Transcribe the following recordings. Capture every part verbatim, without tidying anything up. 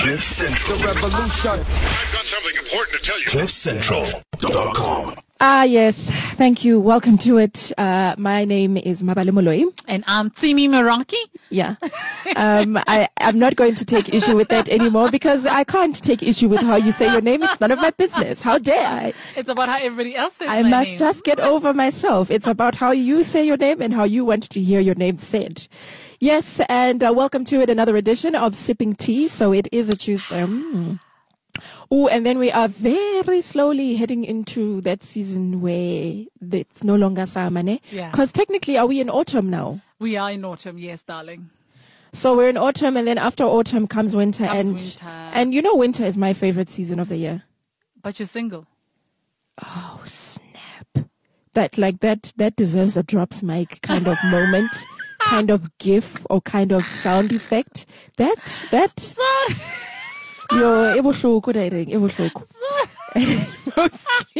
Cliff Central. The revolution. I've got something important to tell you. Cliff Central dot com. Ah, yes. Thank you. Welcome to it. Uh, my name is Mabale Moloi. And I'm Tsimi Meraki. Yeah. Um, I, I'm not going to take issue with that anymore because I can't take issue with how you say your name. It's none of my business. How dare I? It's about how everybody else says I my must name. just get over myself. It's about how you say your name and how you want to hear your name said. Yes, and uh, welcome to it, another edition of Sipping Tea. So it is a Tuesday. Mm. Oh, and then we are very slowly heading into that season where it's no longer summer, ne? Yeah. Because technically, are we in autumn now? We are in autumn, yes, darling. So we're in autumn, and then after autumn comes winter. Comes and winter. And you know winter is my favorite season of the year. But you're single. Oh, snap. That, like, that, that deserves a drops mic kind of moment, kind of gif or kind of sound effect. That, that... Yo, it was so good, I think. It was so good.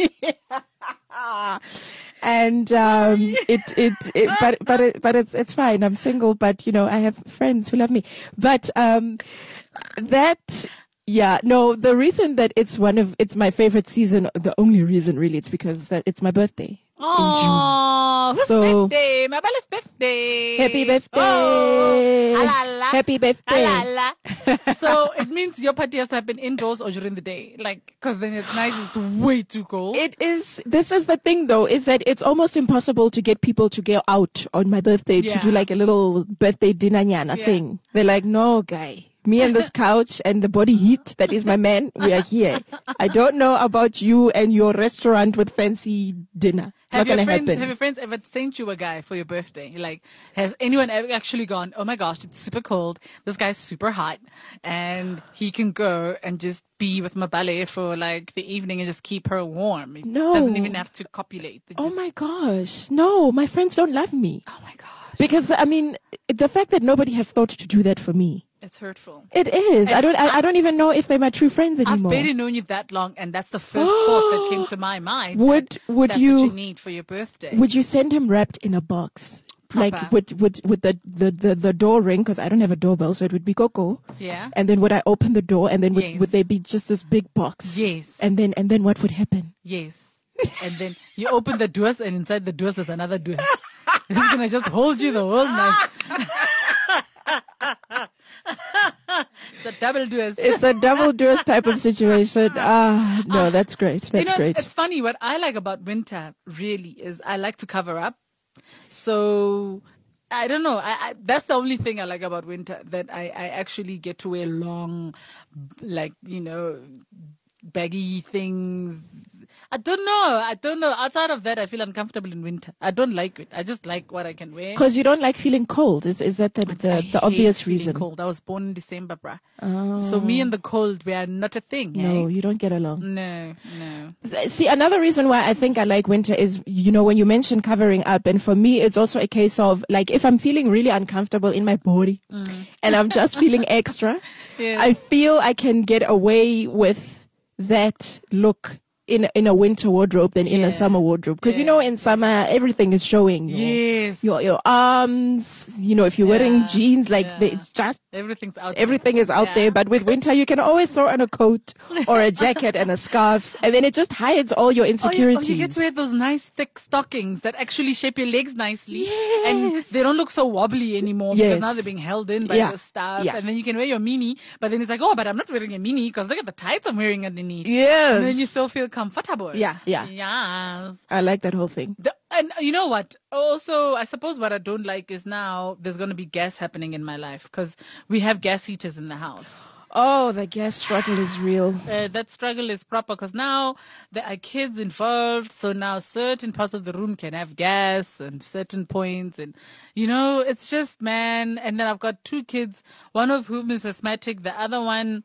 And um, it, it, it, but, but, it, but it's, it's fine. I'm single, but you know, I have friends who love me. But um, that, yeah, no. The reason that it's one of, it's my favorite season. The only reason, really, it's because that it's my birthday. Oh, whose So- birthday? Mabele's birthday. Happy birthday! Oh, alala. Happy birthday! Alala. So it means your party has to happen indoors or during the day, like, because then it's nice. It's way too cold. It is, this is the thing though, is that it's almost impossible to get people to go out on my birthday Yeah. to do like a little birthday dinner nyana Yeah. thing. They're like, no guy, me and this couch and the body heat that is my man, we are here. I don't know about you and your restaurant with fancy dinner. It's Have not your, gonna friends, happen. have your friends ever sent you a guy for your birthday? Like, has anyone ever actually gone, oh my gosh, it's super cold. This guy's super hot. And he can go and just be with Mabale for like the evening and just keep her warm. He No. doesn't even have to copulate. They Oh just- my gosh. No, my friends don't love me. Oh my gosh. Because, I mean, the fact that nobody has thought to do that for me. It's hurtful. It is. And I don't, I, I don't even know if they're my true friends I've anymore. barely known you that long, and that's the first thought that came to my mind. Would, that would that's you, what you need for your birthday. would you send him wrapped in a box? Proper. Like, would, would, would the, the, the, the door ring, because I don't have a doorbell, so it would be Coco. Yeah? And then would I open the door, and then would, Yes. would there be just this big box? Yes. And then, and then what would happen? Yes. And then you open the doors, and inside the doors there's another door. He's gonna just hold you the whole night. It's a double doors. It's a double doors type of situation. Ah, no, that's great. That's you know, great. it's funny. What I like about winter really is I like to cover up. So I don't know. I, I that's the only thing I like about winter, that I, I actually get to wear long, like, you know, baggy things. I don't know. I don't know. Outside of that, I feel uncomfortable in winter. I don't like it. I just like what I can wear. Because you don't like feeling cold. Is is that the the, I the obvious hate feeling reason? Cold. I was born in December, bruh. Oh. So me and the cold, we are not a thing. No, eh? you don't get along. No, no. See, another reason why I think I like winter is, you know, when you mention covering up, and for me, it's also a case of, like, if I'm feeling really uncomfortable in my body and I'm just feeling extra, Yeah. I feel I can get away with that look in in a winter wardrobe than in a Yeah. summer wardrobe. Because, you Yeah. know, in summer, everything is showing. Your, Yes. Your, your arms, you know, if you're wearing Yeah. jeans, like, Yeah. they, it's just, Everything's out. everything is out Yeah. there. But with winter, you can always throw on a coat or a jacket and a scarf, and then it just hides all your Oh, you, insecurities. oh, you get to wear those nice thick stockings that actually shape your legs nicely. Yes. And they don't look so wobbly anymore Yes. because now they're being held in by Yeah. the stuff. Yeah. And then you can wear your mini, but then it's like, oh, but I'm not wearing a mini because look at the tights I'm wearing underneath. Yeah. And then you still feel comfortable. Yeah, yeah. Yes. I like that whole thing. The, and you know what? Also, I suppose what I don't like is now there's going to be gas happening in my life because we have gas heaters in the house. Oh, the gas struggle is real. Uh, that struggle is proper because now there are kids involved. So now certain parts of the room can have gas and certain points. And, you know, it's just, man. And then I've got two kids, one of whom is asthmatic. The other one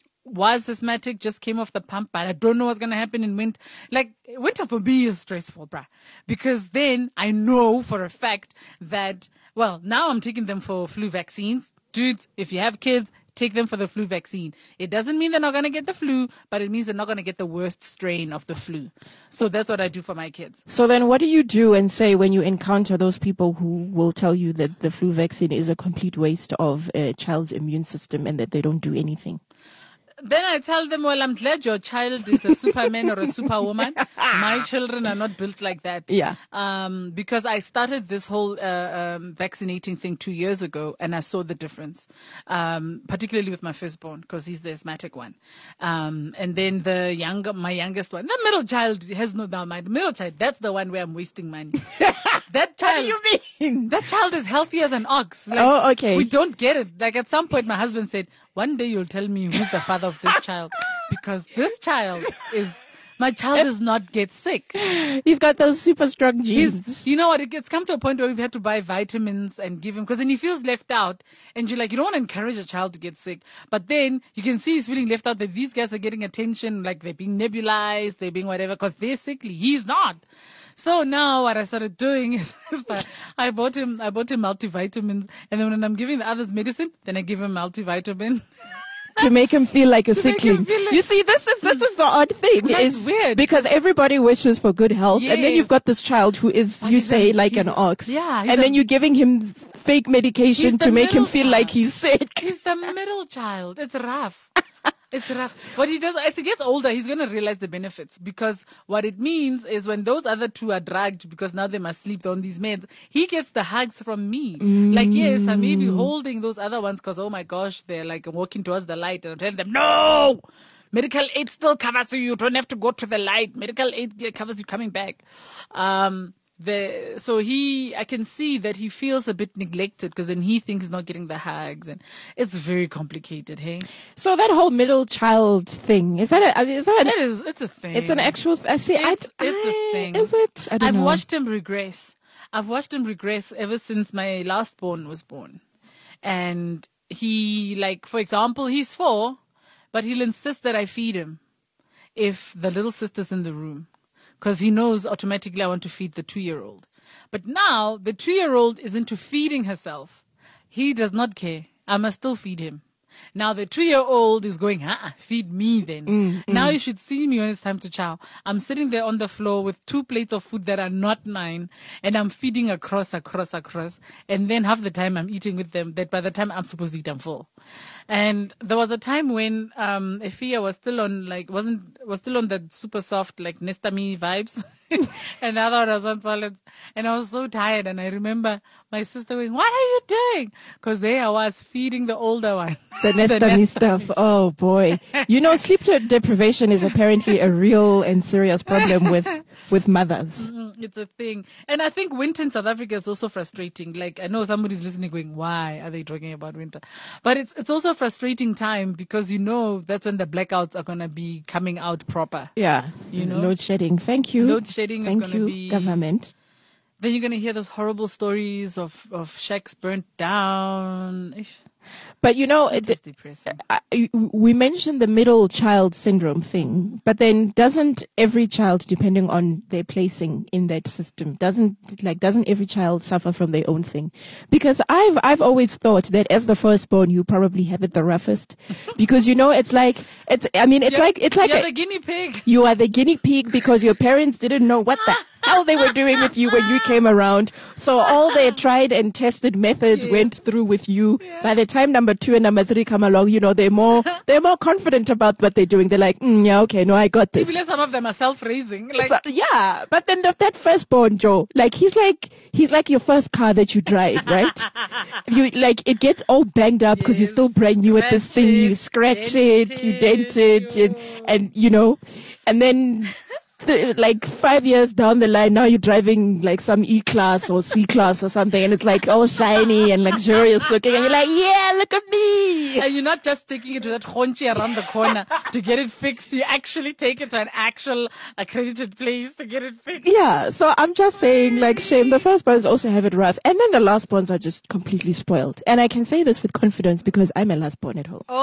was asthmatic, just came off the pump, but I don't know what's going to happen in winter. Like, winter for me is stressful, bruh. Because then I know for a fact that, well, now I'm taking them for flu vaccines. Dudes, if you have kids, take them for the flu vaccine. It doesn't mean they're not going to get the flu, but it means they're not going to get the worst strain of the flu. So that's what I do for my kids. So then what do you do and say when you encounter those people who will tell you that the flu vaccine is a complete waste of a child's immune system and that they don't do anything? then I tell them, well, I'm glad your child is a superman or a superwoman. My children are not built like that. Yeah. Um, because I started this whole uh, um, vaccinating thing two years ago, and I saw the difference, um, particularly with my firstborn, because he's the asthmatic one. Um, and then the younger, my youngest one, the middle child has no doubt. My middle child, that's the one where I'm wasting money. That child, What do you mean? that child is healthy as an ox. Like, Oh, okay. We don't get it. Like at some point, my husband said, "One day you'll tell me who's the father of this child, because this child is." My child does not get sick. He's got those super strong genes. He's, you know what? It gets come to a point where we've had to buy vitamins and give him, because then he feels left out. And you're like, you don't want to encourage a child to get sick. But then you can see he's feeling left out, that these guys are getting attention, like they're being nebulized, they're being whatever, because they're sickly. He's not. So now what I started doing is, is that I bought him, I bought him multivitamins. And then when I'm giving the others medicine, then I give him multivitamin. To make him feel like a To make him sickling. feel like- You see, this is this is the odd thing. That's is weird. Because everybody wishes for good health, and then Yes. you've got this child who is, But you he's say, a- like he's an a- ox. yeah, he's And a- then you're giving him fake medication He's to the make him middle feel like child. he's sick. He's the middle child. It's rough. It's rough. What he does, as he gets older, he's going to realize the benefits, because what it means is when those other two are dragged because now they must sleep on these meds, he gets the hugs from me. Like, yes, I may be holding those other ones because, oh my gosh, they're like walking towards the light, and I'm telling them, no! Medical aid still covers you. You don't have to go to the light. Medical aid covers you coming back. Um, the, so he, I can see that he feels a bit neglected, because then he thinks he's not getting the hugs, and it's very complicated, hey? So that whole middle child thing, is that a, I mean, is that an, It is, it's a thing. it's an actual, I see, I, It's- it's a I- thing. Is it? I don't I've know. watched him regress. I've watched him regress ever since my last born was born. And he, like, for example, he's four, but he'll insist that I feed him if the little sister's in the room, because he knows automatically I want to feed the two-year-old. But now the two-year-old is into feeding herself. He does not care. I must still feed him. Now the two-year-old is going, ah, feed me then. Mm, Now you should see me when it's time to chow. I'm sitting there on the floor with two plates of food that are not mine, and I'm feeding across, across, across. And then half the time I'm eating with them, that by the time I'm supposed to eat, I'm full. And there was a time when um Efia was still on, like, wasn't, was still on the super soft, like, Nestami vibes. And the other one was on solids. And I was so tired. And I remember my sister going, what are you doing? Because there I was feeding the older one. The Nestami stuff. Oh boy. You know, sleep deprivation is apparently a real and serious problem with, with mothers. Mm, It's a thing. And I think winter in South Africa is also frustrating. Like, I know somebody's listening going, why are they talking about winter? But it's it's also a frustrating time, because you know that's when the blackouts are going to be coming out proper. Yeah. You know? Load shedding. Thank you. Load shedding is Thank going to you, be... government. Then you're going to hear those horrible stories of, of shacks burnt down. Ish, But you know, it, It's depressing. I, we mentioned the middle child syndrome thing, but then doesn't every child, depending on their placing in that system, doesn't like doesn't every child suffer from their own thing? Because I've I've always thought that as the firstborn, you probably have it the roughest, because you know it's like it's I mean it's You're- like it's like You're a, the guinea pig. you are the guinea pig because your parents didn't know what the hell they were doing with you when you came around. So all their tried and tested methods Yes. went through with you. By the time number two and number three come along, you know, they're more, they're more confident about what they're doing. They're like, mm, yeah, okay, no, I got this. Even some of them are self-raising. Like, So- yeah, but then the, that firstborn Joe, like he's like he's like your first car that you drive, right? You like it gets all banged up because you're Yes. still brand new at this Scratch thing. You it, scratch dent it, you it, dent it, and, yo. and you know, and then. th- Like five years down the line, now you're driving like some E-Class or C-Class or something, and it's like all shiny and luxurious looking, and you're like, yeah, look at me. and you're not just taking it to that honchi around the corner to get it fixed. You actually take it to an actual accredited place to get it fixed. Yeah, so I'm just saying, like, shame. The firstborns also have it rough, and then the lastborns are just completely spoiled. And I can say this with confidence because I'm a lastborn at home.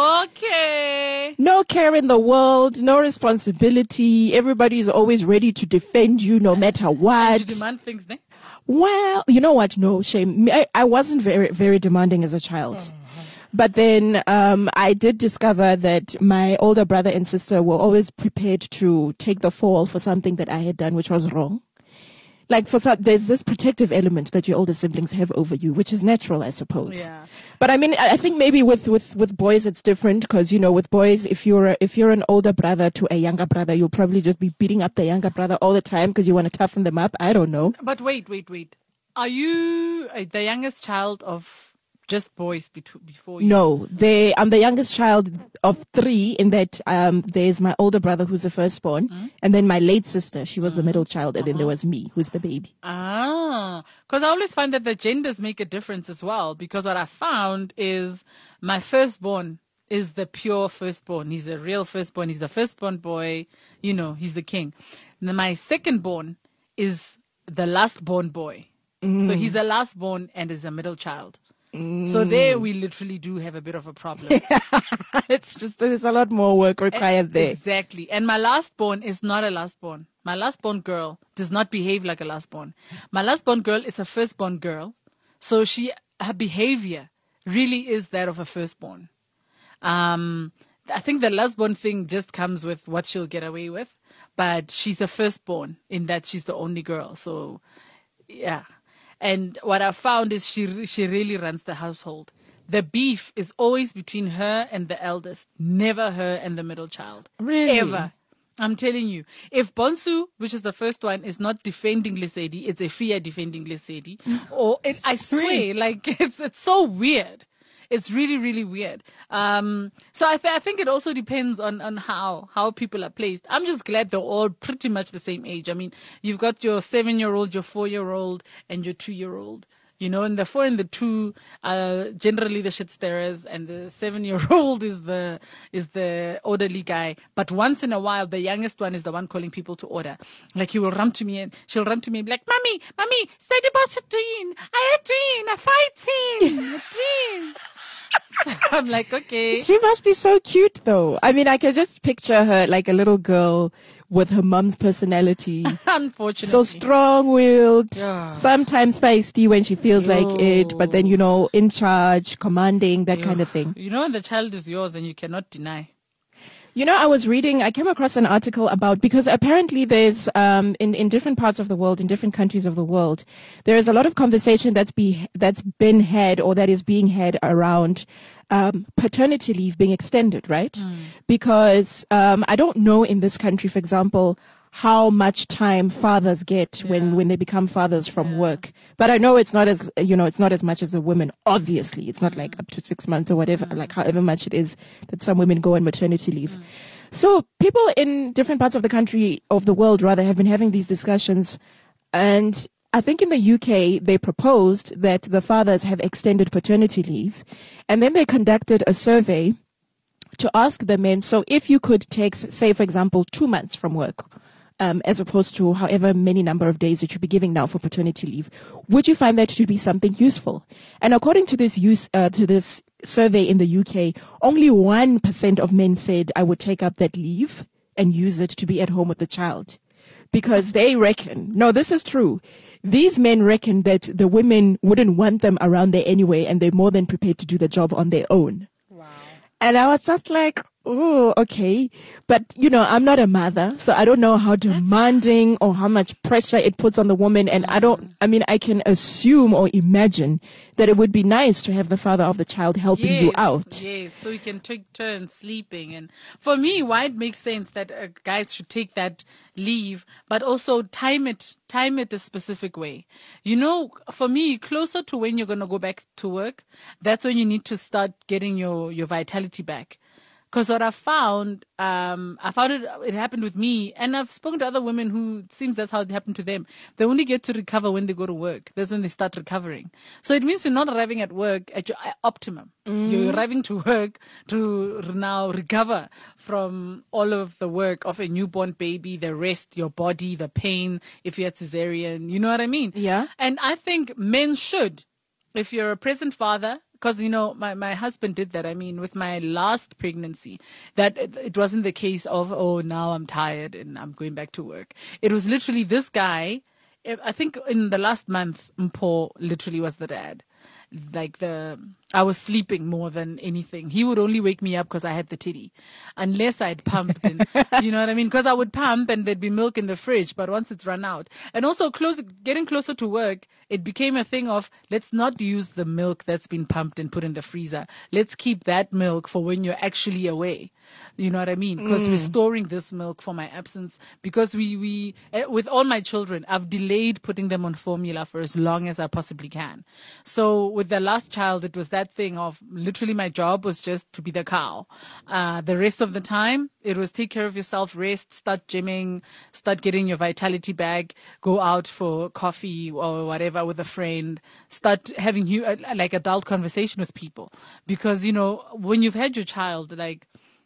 Okay. No care in the world, no responsibility. Everybody is always ready to defend you no matter And what. you demand things, ne? Well, you know what? No, shame. Me- I, I wasn't very, very demanding as a child. But then um, I did discover that my older brother and sister were always prepared to take the fall for something that I had done, which was wrong. like for some, there's this protective element that your older siblings have over you, which is natural, I suppose. Yeah. But I mean, I I think maybe with, with, with boys it's different because, you know, with boys, if you're a, if you're an older brother to a younger brother, you'll probably just be beating up the younger brother all the time because you want to toughen them up. I don't know. But wait, wait, wait. Are you uh, the youngest child of just boys bet- before you? No, they, I'm the youngest child of three in that um, there's my older brother who's the firstborn, mm-hmm. and then my late sister, she was mm-hmm. the middle child, and uh-huh. then there was me, who's the baby. Ah, because I always find that the genders make a difference as well, because what I found is my firstborn is the pure firstborn. He's a real firstborn. He's the firstborn boy. You know, he's the king. And then my secondborn is the lastborn boy. Mm. So he's a lastborn and is a middle child. Mm. So there we literally do have a bit of a problem. It's just, there's a lot more work required and, there. Exactly. And my lastborn is not a lastborn. My lastborn girl does not behave like a lastborn. My lastborn girl is a firstborn girl. So she, her behavior really is that of a firstborn. Um, I think the lastborn thing just comes with what she'll get away with. But she's a firstborn in that she's the only girl. So, yeah. And what I found is she she really runs the household. The beef is always between her and the eldest, never her and the middle child. Really? Ever. I'm telling you. If Bonsu, which is the first one, is not defending Lesedi, it's Efia defending Lesedi. Or it, I swear, like, it's it's so weird. It's really, really weird. Um, so I, th- I think it also depends on, on how, how people are placed. I'm just glad they're all pretty much the same age. I mean, you've got your seven-year-old, your four-year-old, and your two-year-old. You know, and the four and the two are generally the shit stirrers, and the seven-year-old is the is the orderly guy. But once in a while, the youngest one is the one calling people to order. Like, he will run to me and she'll run to me and be like, "Mommy, mommy, say the boss doing. I had doing a fighting, doing." I'm like, okay. She must be so cute, though. I mean, I can just picture her like a little girl with her mom's personality. Unfortunately. So strong-willed, yeah. sometimes feisty when she feels Yo. like it, but then, you know, in charge, commanding, that Yo. kind of thing. You know, the child is yours and you cannot deny. You know, I was reading, I came across an article about, because apparently there's, um, in, in different parts of the world, in different countries of the world, there is a lot of conversation that's be, that's been had or that is being had around, um, paternity leave being extended, right? Mm. Because, um, I don't know in this country, for example, how much time fathers get yeah. when, when they become fathers from yeah. work. But I know it's not as, you know, it's not as much as the women, obviously. It's not mm. like up to six months or whatever, mm. like however much it is that some women go on maternity leave. Mm. So people in different parts of the country, of the world rather, have been having these discussions. And I think in the U K, they proposed that the fathers have extended paternity leave. And then they conducted a survey to ask the men, so if you could take, say, for example, two months from work, Um, as opposed to however many number of days that you'd be giving now for paternity leave, would you find that to be something useful? And according to this use, uh, to this survey in the U K, only one percent of men said, I would take up that leave and use it to be at home with the child. Because they reckon, no, this is true. These men reckon that the women wouldn't want them around there anyway, and they're more than prepared to do the job on their own. Wow. And I was just like, oh, okay. But, you know, I'm not a mother, so I don't know how demanding or how much pressure it puts on the woman. And I don't, I mean, I can assume or imagine that it would be nice to have the father of the child helping yes, you out. Yes, so you can take turns sleeping. And for me, why it makes sense that uh, guys should take that leave, but also time it, time it a specific way. You know, for me, closer to when you're going to go back to work, that's when you need to start getting your, your vitality back. Because what I found, um, I found it, it happened with me, and I've spoken to other women who it seems that's how it happened to them. They only get to recover when they go to work. That's when they start recovering. So it means you're not arriving at work at your optimum. Mm. You're arriving to work to now recover from all of the work of a newborn baby, the rest, your body, the pain, if you had cesarean. You know what I mean? Yeah. And I think men should, if you're a present father, because, you know, my, my husband did that. I mean, with my last pregnancy, that it, it wasn't the case of, oh, now I'm tired and I'm going back to work. It was literally this guy. I think in the last month, Mpo literally was the dad. like the, I was sleeping more than anything. He would only wake me up because I had the titty, unless I'd pumped. And, you know what I mean? Because I would pump and there'd be milk in the fridge, but once it's run out. And also close, getting closer to work, it became a thing of, let's not use the milk that's been pumped and put in the freezer. Let's keep that milk for when you're actually away. You know what I mean? Because mm. we're storing this milk for my absence. Because we, we, uh, with all my children, I've delayed putting them on formula for as long as I possibly can. So with the last child, it was that thing of literally my job was just to be the cow. Uh, the rest of the time, it was take care of yourself, rest, start gymming, start getting your vitality bag, go out for coffee or whatever with a friend, start having you uh, like adult conversation with people. Because, you know, when you've had your child, like,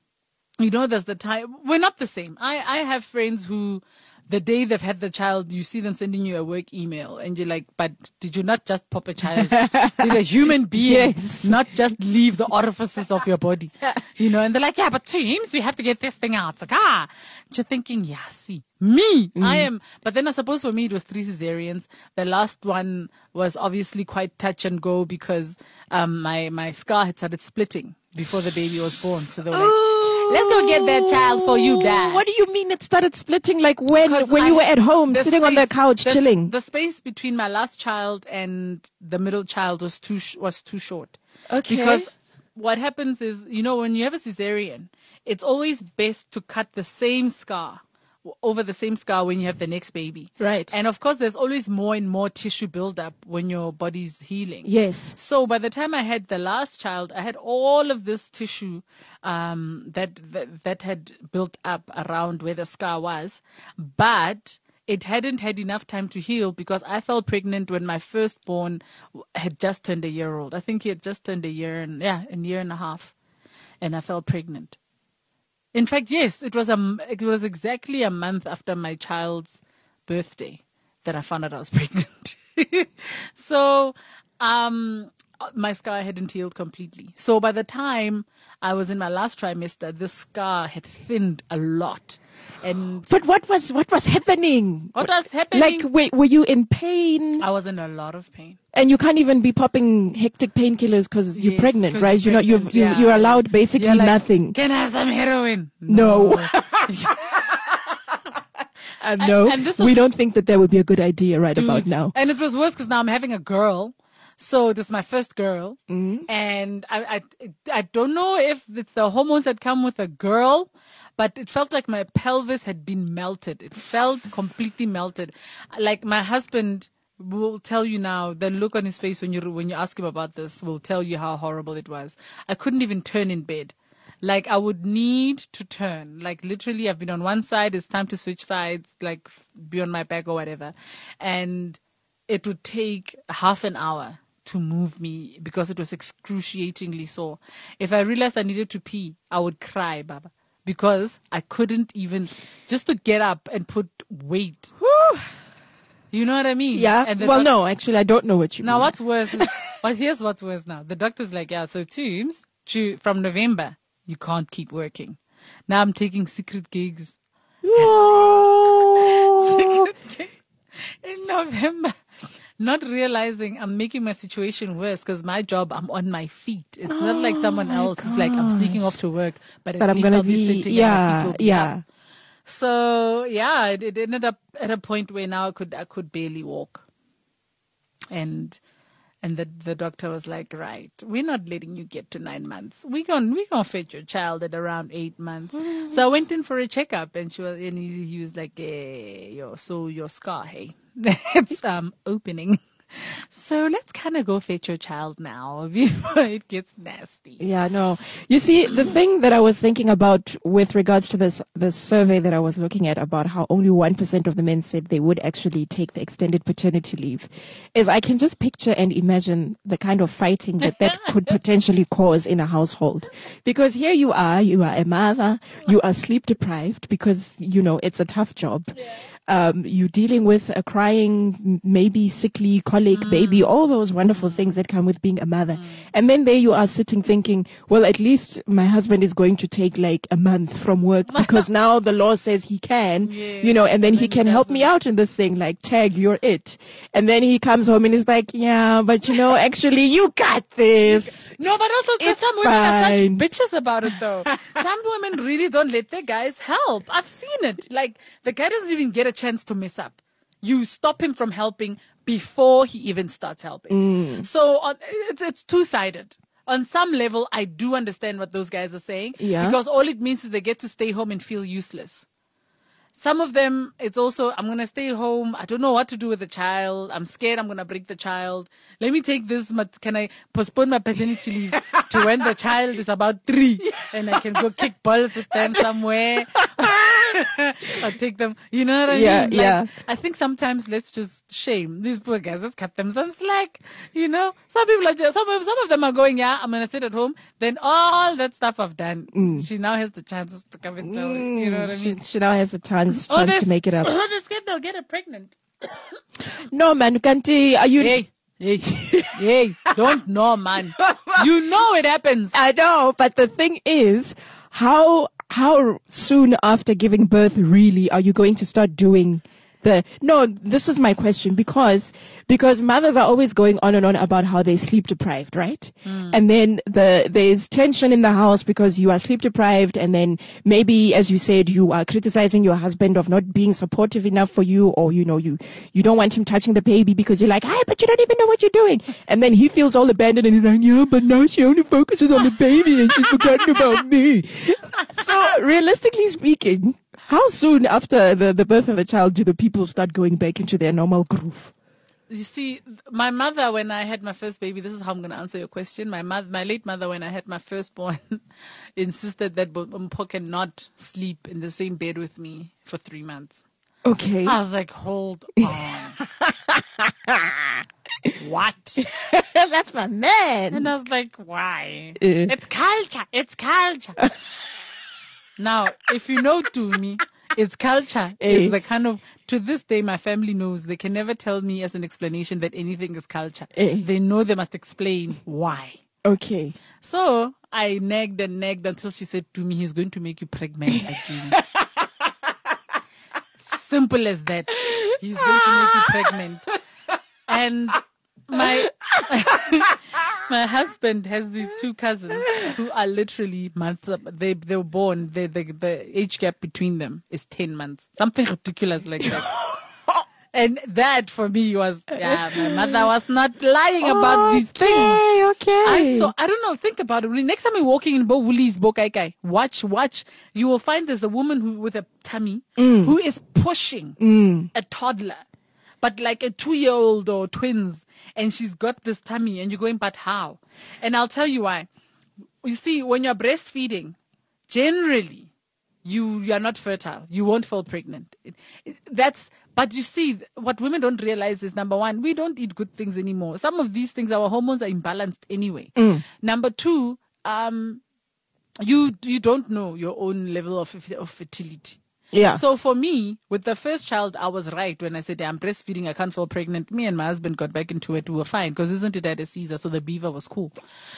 you know, there's the time, we're not the same. I, I have friends who, the day they've had the child, you see them sending you a work email and you're like, but did you not just pop a child? Did a human being yes. not just leave the orifices of your body? You know, and they're like, yeah, but James, we have to get this thing out. It's like, ah, you're thinking, yeah, see, me, mm. I am. But then I suppose for me, it was three cesareans. The last one was obviously quite touch and go because, um, my, my scar had started splitting before the baby was born. So they were like, let's go get that child for you, Dad. What do you mean it started splitting? Like when when I, you were at home, sitting space, on the couch, the, chilling? The space between my last child and the middle child was too sh- was too short. Okay. Because what happens is, you know, when you have a cesarean, it's always best to cut the same scar over the same scar when you have the next baby. Right. And of course, there's always more and more tissue buildup when your body's healing. Yes. So by the time I had the last child, I had all of this tissue um, that, that that had built up around where the scar was, but it hadn't had enough time to heal because I fell pregnant when my firstborn had just turned a year old. I think he had just turned a year and yeah, a year and a half, and I fell pregnant. In fact, yes, it was a, it was exactly a month after my child's birthday that I found out I was pregnant. So, um, my scar hadn't healed completely. So by the time I was in my last trimester, this scar had thinned a lot. And but what was what was happening? What was happening? Like, wait, were you in pain? I was in a lot of pain. And you can't even be popping hectic painkillers because you're yes, pregnant, right? You're, you're not. You've, yeah. You're allowed basically like, nothing. Can I have some heroin? No. no. and no, and, and we don't think that that would be a good idea right dude, about now. And it was worse because now I'm having a girl. So this is my first girl, mm-hmm. and I, I I don't know if it's the hormones that come with a girl, but it felt like my pelvis had been melted. It felt completely melted. Like my husband will tell you now, the look on his face when you when you ask him about this will tell you how horrible it was. I couldn't even turn in bed. Like I would need to turn. Like literally, I've been on one side. It's time to switch sides. Like be on my back or whatever, and it would take half an hour to move me because it was excruciatingly sore. If I realized I needed to pee, I would cry, Baba, because I couldn't even, just to get up and put weight. Whew. You know what I mean? Yeah. And well, doc- no, actually, I don't know what you now, mean. Now, what's worse is, but here's what's worse now. The doctor's like, yeah, so Toombs, from November, you can't keep working. Now I'm taking secret gigs. Secret gigs in November. Not realizing I'm making my situation worse because my job, I'm on my feet. It's oh not like someone else is like, I'm sneaking off to work, but at but least I'm gonna I'll be, be sitting yeah, and my feet will be yeah. up. So yeah, it, it ended up at a point where now I could I could barely walk, and and the the doctor was like, right, we're not letting you get to nine months. We can we gonna fetch your child at around eight months. Mm-hmm. So I went in for a checkup, and she was and he, he was like, hey, yo, so your scar, hey. It's um opening, so let's kind of go fetch your child now before it gets nasty. Yeah, no. You see, the thing that I was thinking about with regards to this this survey that I was looking at about how only one percent of the men said they would actually take the extended paternity leave, is I can just picture and imagine the kind of fighting that that could potentially cause in a household. Because here you are, you are a mother, you are sleep deprived because, you know, it's a tough job. Yeah. um, you're dealing with a crying, maybe sickly, colic Mm. baby, all those wonderful things that come with being a mother. And then there you are sitting thinking, well, at least my husband is going to take like a month from work because now the law says he can, Yes. you know, and then And he then he can help me doesn't. out in this thing, like, tag, you're it. And then he comes home and is like, yeah, but you know, actually you got this. No, but also It's some women are fine. such bitches about it though. Some women really don't let their guys help. I've seen it. Like, the guy doesn't even get a chance to mess up. You stop him from helping before he even starts helping. Mm. So on, it's, it's two-sided. On some level, I do understand what those guys are saying. Yeah. Because all it means is they get to stay home and feel useless. Some of them, it's also, I'm going to stay home. I don't know what to do with the child. I'm scared I'm going to break the child. Let me take this. But can I postpone my paternity leave to when the child is about three and I can go kick balls with them somewhere? I'll take them. You know what I Yeah, mean? Like, yeah. I think sometimes let's just shame these poor guys. Let's cut them some slack. You know, some people are just, some, of- some of them are going, yeah, I'm going to sit at home. Then all that stuff I've done, Mm. she now has the chances to come and tell me. You know what I mean? She, she now has a chance, Oh, chance they- to make it up. Oh, they're scared they'll get her pregnant. No, man, Kanti, are you... Hey, hey, hey, don't know, man. You know it happens. I know, but the thing is, how how soon after giving birth really are you going to start doing the? No, this is my question because because mothers are always going on and on about how they're sleep deprived, right? And then the there's tension in the house because you are sleep deprived, and then maybe, as you said, you are criticizing your husband of not being supportive enough for you, or you know you you don't want him touching the baby because you're like, hey, but you don't even know what you're doing, and then he feels all abandoned and he's like, yeah, but now she only focuses on the baby and she's forgotten about me. So realistically speaking, how soon after the, the birth of the child do the people start going back into their normal groove? You see, my mother, when I had my first baby, this is how I'm going to answer your question. My mother, my late mother, when I had my firstborn, insisted that Mpho cannot sleep in the same bed with me for three months. Okay. I was like, hold on. What? That's my man. And I was like, why? Uh. It's culture. It's culture. Now, if you know to me, it's culture. Eh. Is the kind of, to this day, my family knows they can never tell me as an explanation that anything is culture. Eh. They know they must explain why. Okay. So I nagged and nagged until she said to me, he's going to make you pregnant again. Simple as that. He's going to make you pregnant. And my my husband has these two cousins who are literally months up. They they were born. They, the the age gap between them is ten months. Something ridiculous like that. And that for me was, yeah, my mother was not lying about these things. Okay, okay. I saw, I don't know, think about it. Really. Next time you're walking in Bo Woolies, Bo Kai Kai, watch, watch. You will find there's a woman who with a tummy Mm. who is pushing Mm. a toddler, but like a two-year-old or twins, and she's got this tummy, and you're going, but how? And I'll tell you why. You see, when you're breastfeeding, generally, you you are not fertile. You won't fall pregnant. It, it, that's but you see, what women don't realize is, number one, we don't eat good things anymore. Some of these things, our hormones are imbalanced anyway. Mm. Number two, um, you you don't know your own level of of fertility. Yeah. So for me, with the first child, I was right when I said, I'm breastfeeding, I can't fall pregnant. Me and my husband got back into it. We were fine because isn't it at a Caesar? So the beaver was cool.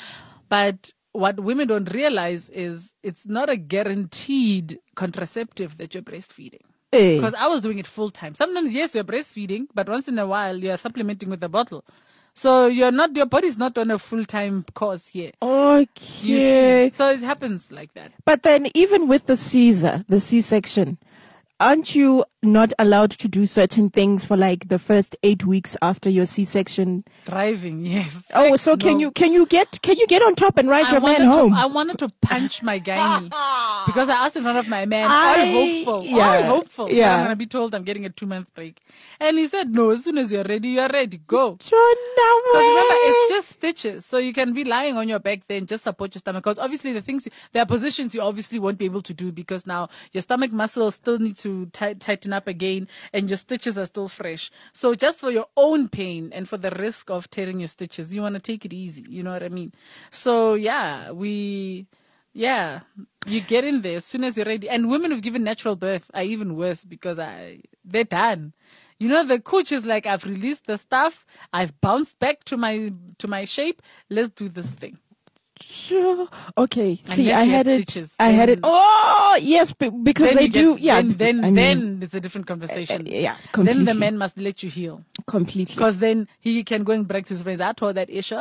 But what women don't realize is it's not a guaranteed contraceptive that you're breastfeeding. Eh. Because I was doing it full time. Sometimes, yes, you're breastfeeding, but once in a while, you're supplementing with a bottle. So you're not, your body's not on a full time course here. You Okay. see? So it happens like that. But then even with the Caesar, the C-section, aren't you not allowed to do certain things for like the first eight weeks after your C-section? Driving, yes. Oh, Sex, so can no. you can you get can you get on top and ride I your man wanted home? To, I wanted to punch my guy because I asked in front of my man, I- all hopeful, yeah, all hopeful. yeah. That I'm going to be told I'm getting a two-month break. And he said, no, as soon as you're ready, you're ready. Go. Because remember, it's just stitches. So you can be lying on your back then, just support your stomach. Because obviously the things, there are positions you obviously won't be able to do because now your stomach muscles still need to t- tighten up again and your stitches are still fresh. So just for your own pain and for the risk of tearing your stitches, you want to take it easy. You know what I mean? So yeah, we... Yeah, you get in there as soon as you're ready. And women who've given natural birth are even worse because I they're done. You know, the coach is like, I've released the stuff. I've bounced back to my to my shape. Let's do this thing. Sure. Okay. See, Unless I you had have it. stitches, I had it. then- Oh, yes, be- because Then they you do. get- Yeah. Then then, I mean, then it's a different conversation. uh, yeah, Then the completely. man must let you heal. completely. Because then he can go and brag to his friends, I tore that issue.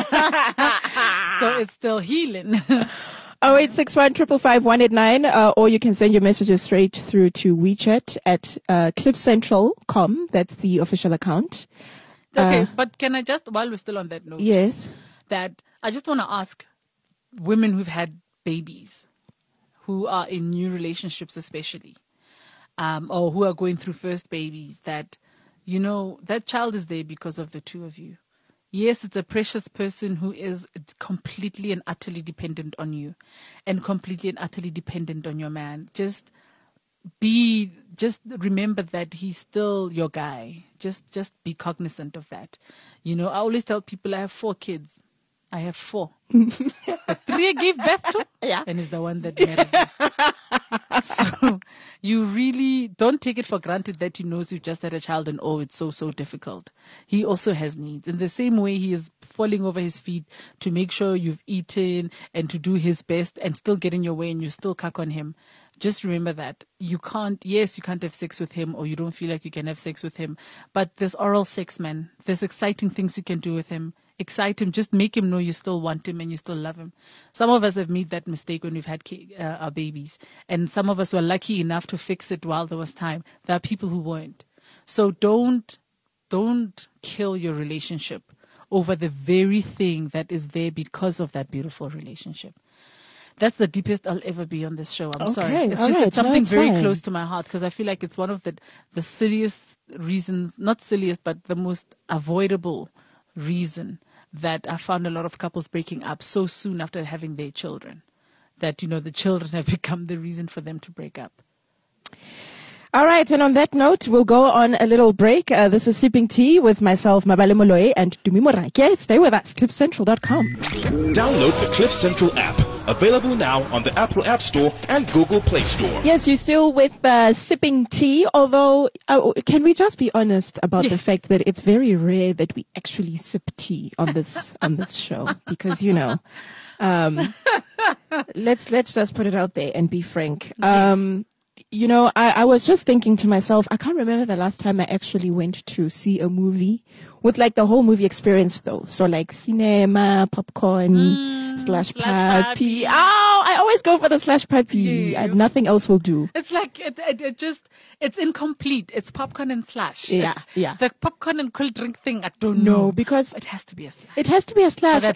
So it's still healing. Oh eight six one triple five one eight nine, uh, or you can send your messages straight through to WeChat at uh, cliff central dot com. That's the official account. Okay, Uh, but can I just, while we're still on that note, Yes. that I just want to ask women who've had babies, who are in new relationships especially, um, or who are going through first babies, that, you know, that child is there because of the two of you. Yes, it's a precious person who is completely and utterly dependent on you, and completely and utterly dependent on your man. Just be, just remember that he's still your guy. Just, just be cognizant of that. You know, I always tell people I have four kids. I have four. The three I gave birth to, Yeah. and is the one that married me. So you really don't take it for granted that he knows you've just had a child and oh, it's so, so difficult. He also has needs. In the same way, he is falling over his feet to make sure you've eaten and to do his best and still get in your way and you still cuck on him. Just remember that you can't, yes, you can't have sex with him or you don't feel like you can have sex with him, but there's oral sex, man. There's exciting things you can do with him. Excite him. Just make him know you still want him and you still love him. Some of us have made that mistake when we've had ki- uh, our babies, and some of us were lucky enough to fix it while there was time. There are people who weren't. So don't, don't kill your relationship over the very thing that is there because of that beautiful relationship. That's the deepest I'll ever be on this show. I'm Okay, sorry. It's all just right. it's something No, it's very fine. close to my heart because I feel like it's one of the the silliest reasons, not silliest, but the most avoidable reason that I found a lot of couples breaking up so soon after having their children. That, you know, the children have become the reason for them to break up. All right, and on that note, we'll go on a little break. Uh, this is Sipping Tea with myself, Mabale Moloi, and Dumi Morake. Stay with us, cliff central dot com. Download the Cliff Central app. Available now on the Apple App Store and Google Play Store. Yes, you're still with uh, Sipping Tea, although uh, can we just be honest about Yes. the fact that it's very rare that we actually sip tea on this on this show because, you know, um, let's let's just put it out there and be frank. Um, you know, I, I was just thinking to myself, I can't remember the last time I actually went to see a movie with like the whole movie experience though. So like cinema, popcorn, Mm, slash slash party. party. Oh, I always go for the slash party. Yes. Uh, nothing else will do. It's like, it, it, it just, it's incomplete. It's popcorn and slash. Yeah, It's yeah. The popcorn and cold drink thing, I don't No, know. because It has to be a slash. it has to be a slash. That-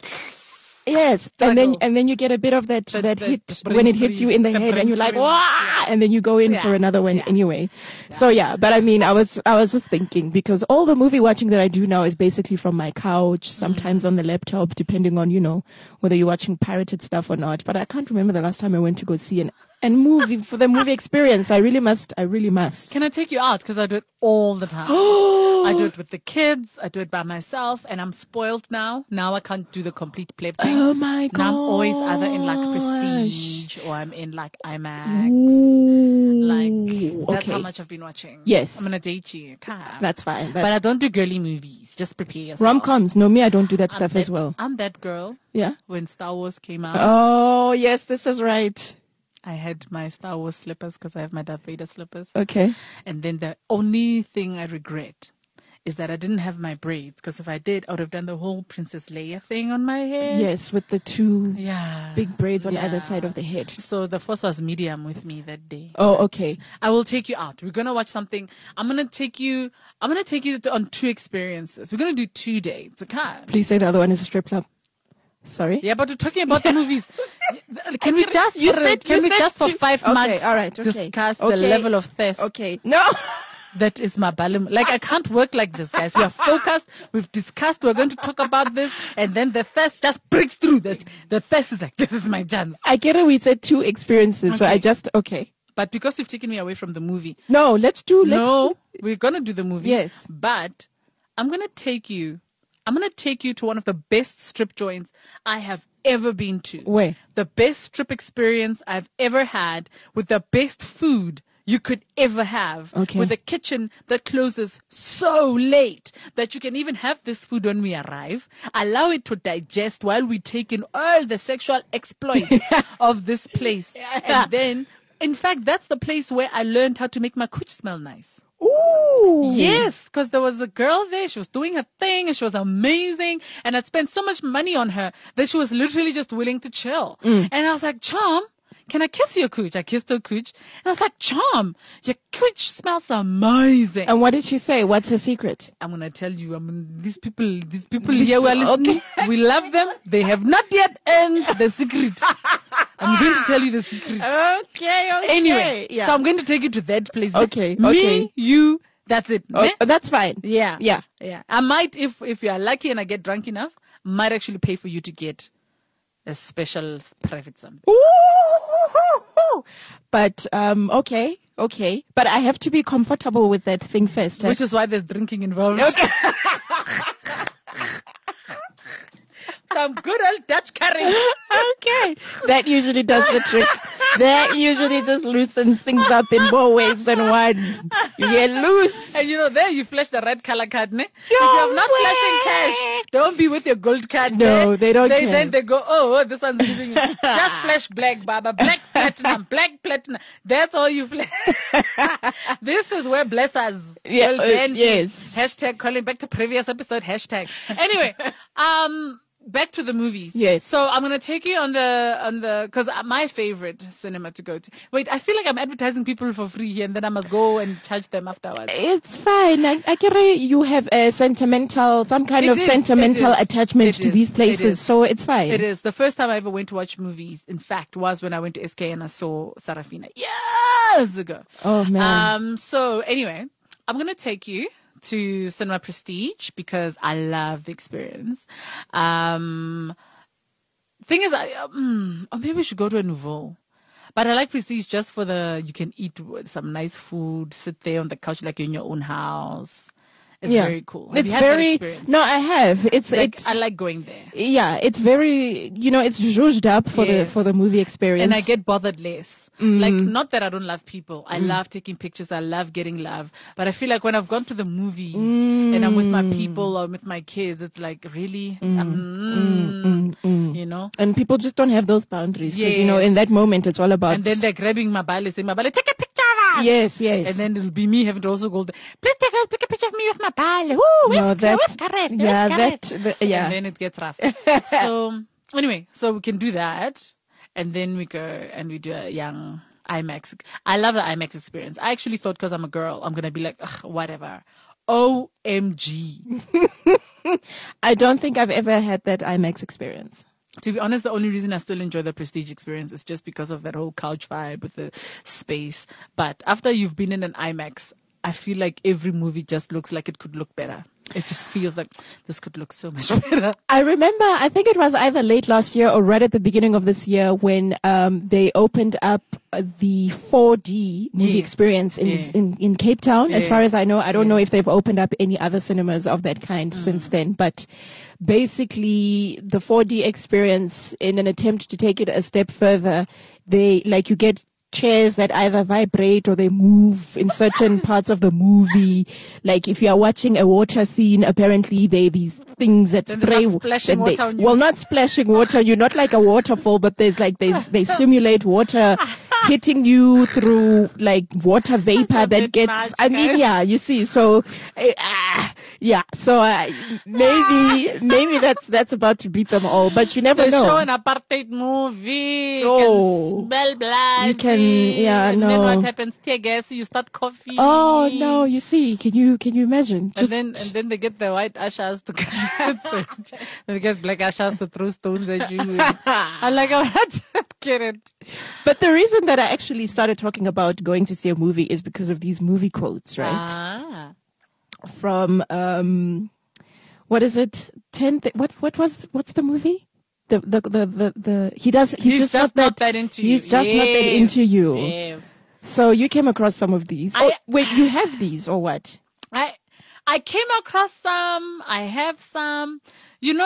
Yes, and then struggle. and then you get a bit of that The- that the- hit the brain when it hits you in the freeze, the head, and brain you're like, freeze. "Wah!" Yeah. and then you go in Yeah. for another one Yeah. anyway. So yeah, but I mean, I was I was just thinking because all the movie watching that I do now is basically from my couch, sometimes Mm. on the laptop, depending on you know whether you're watching pirated stuff or not. But I can't remember the last time I went to go see an and movie for the movie experience. I really must. I really must. Can I take you out? Because I do it all the time. I do it with the kids. I do it by myself, and I'm spoiled now. Now I can't do the complete pleb thing. Oh my god! Now I'm always either in like Prestige or I'm in like IMAX. Ooh. Like that's okay. how much I've been watching. Yes. I'm gonna date you. Come. That's fine. But That's I don't do girly movies. Just prepare yourself. rom-coms. No, me, I don't do that I'm stuff that, as well. I'm that girl. Yeah. When Star Wars came out, Oh, yes, this is right. I had my Star Wars slippers because I have my Darth Vader slippers. Okay. And then the only thing I regret is that I didn't have my braids, because if I did, I would have done the whole Princess Leia thing on my head. Yes, with the two Yeah. big braids on either Yeah. side of the head. So the force was medium with me that day. Oh, okay. I will take you out. We're gonna watch something. I'm gonna take you. I'm gonna take you to, on two experiences. We're gonna do two dates. Okay. Please say the other one is a strip club. Sorry? Yeah, but we're talking about the movies. Can we get it. just You for, said- can you we said just for two- five Okay, months all right, okay. discuss the Okay. level of thirst Okay. No. that is my balim? Like, I can't work like this, guys. We are focused. We've discussed. We're going to talk about this, and then the thirst just breaks through. That the thirst is like, this is my chance. I get it. We said two experiences, so Okay. I just, okay. But because you've taken me away from the movie, No, let's do, let's no, do. we're gonna do the movie. Yes. But I'm gonna take you. I'm gonna take you to one of the best strip joints I have ever been to. Where? The best trip experience I've ever had with the best food you could ever have. Okay. With a kitchen that closes so late that you can even have this food when we arrive, allow it to digest while we take in all the sexual exploits of this place. And then, in fact, that's the place where I learned how to make my cooch smell nice. Ooh. Yes, because there was a girl there. She was doing her thing and she was amazing. And I'd spent so much money on her that she was literally just willing to chill. Mm. And I was like, Charm, can I kiss your cooch? I kissed her cooch. And I was like, Charm, your cooch smells amazing. And what did she say? What's her secret? I'm going to tell you, I mean, these people, these people here who are listening, okay. We love them. They have not yet earned the secret. I'm going to tell you the secret. Okay, okay. Anyway, yeah. so I'm going to take you to that place. Okay, Me, okay. you, that's it. Oh, Ne? that's fine. Yeah. Yeah. Yeah. I might, if, if you are lucky and I get drunk enough, might actually pay for you to get a special private something. Ooh. But, um, okay, okay. But I have to be comfortable with that thing first. Which is why there's drinking involved. Okay. Some good old Dutch courage. Okay. That usually does the trick. That usually just loosens things up in more ways than one. You get loose. And you know, there you flash the red color card, ne? No if you have not way. flashing cash, don't be with your gold card. No, ne? they don't they, care. Then they go, oh, this one's leaving. Just flash black, Baba. Black platinum. Black platinum. That's all you flash. This is where blessers. Yeah, will uh, then be. yes. Hashtag calling back to previous episode. Hashtag. Anyway, um, back to the movies. Yes. So I'm gonna take you on the on the because my favorite cinema to go to. Wait, I feel like I'm advertising people for free here, and then I must go and charge them afterwards. It's fine. I, I get it. You have a sentimental, some kind It of is, sentimental it is, attachment it to is, these it places, is. so it's fine. It is. The first time I ever went to watch movies, in fact, was when I went to S K and I saw Sarafina years ago. Oh man. Um. So anyway, I'm gonna take you to Cinema Prestige because I love the experience. Um. Thing is, I um, or maybe we should go to a Nouveau. But I like Prestige just for the, you can eat some nice food, sit there on the couch like you're in your own house. It's yeah. very cool. Have It's you had that very, experience? no, I have. It's, Like, it's, I like going there. yeah, it's very, you know, it's zhuzhed up for Yes. the, for the movie experience. And I get bothered less. Mm. Like, not that I don't love people. I Mm. love taking pictures. I love getting love. But I feel like when I've gone to the movies Mm. and I'm with my people or with my kids, it's like, really? Mm. Um, Mm, mm, mm. You know? And people just don't have those boundaries. 'Cause, you know, Yes. in that moment, it's all about. And then they're grabbing my bale, saying, my bale, take a picture of us. Yes, yes. And then it'll be me having to also go, please take a, take a picture of me with my bale. Woo, No, where's, that- where's Karen? yeah, Where's Karen? that, the, yeah. And then it gets rough. So, anyway, so we can do that. And then we go and we do a young IMAX. I love the IMAX experience. I actually thought because I'm a girl, I'm going to be like, ugh, whatever. O M G. I don't think I've ever had that IMAX experience. To be honest, the only reason I still enjoy the Prestige experience is just because of that whole couch vibe with the space. But after you've been in an IMAX, I feel like every movie just looks like it could look better. It just feels like this could look so much better. I remember, I think it was either late last year or right at the beginning of this year when um, they opened up uh, the four D movie Yeah. experience in, Yeah. in in Cape Town. As Yeah. far as I know, I don't Yeah. know if they've opened up any other cinemas of that kind Mm. since then. But basically, the four D experience, in an attempt to take it a step further, they like you get chairs that either vibrate or they move in certain parts of the movie. Like if you are watching a water scene, apparently they these things that Then they spray. start splashing then they- water on you. Well, not splashing water. You're not like a waterfall, but there's like they they simulate water hitting you through like water vapor That's a that bit gets. much, I mean, guys. yeah, you see. So, uh, ah, yeah. So uh, maybe maybe that's that's about to beat them all, but you never They know. show an apartheid movie. Oh. You can smell blood. You can- yeah, and no. then what happens? Tear gas. You start coughing. Oh no! You see, can you can you imagine? And Just then and then they get the white ushers to come. So they get black ushers to throw stones at you. I'm like, oh, I don't get it. But the reason that I actually started talking about going to see a movie is because of these movie quotes, right? Ah. From um, what is it? Ten. Th- what what was what's the movie? The the the the, the he does he's, He's just, just not not that, that into you. he's just not that Yes. into you. Yes. So you came across some of these. I- oh, wait, you have these or what? I I came across some. I have some. You know,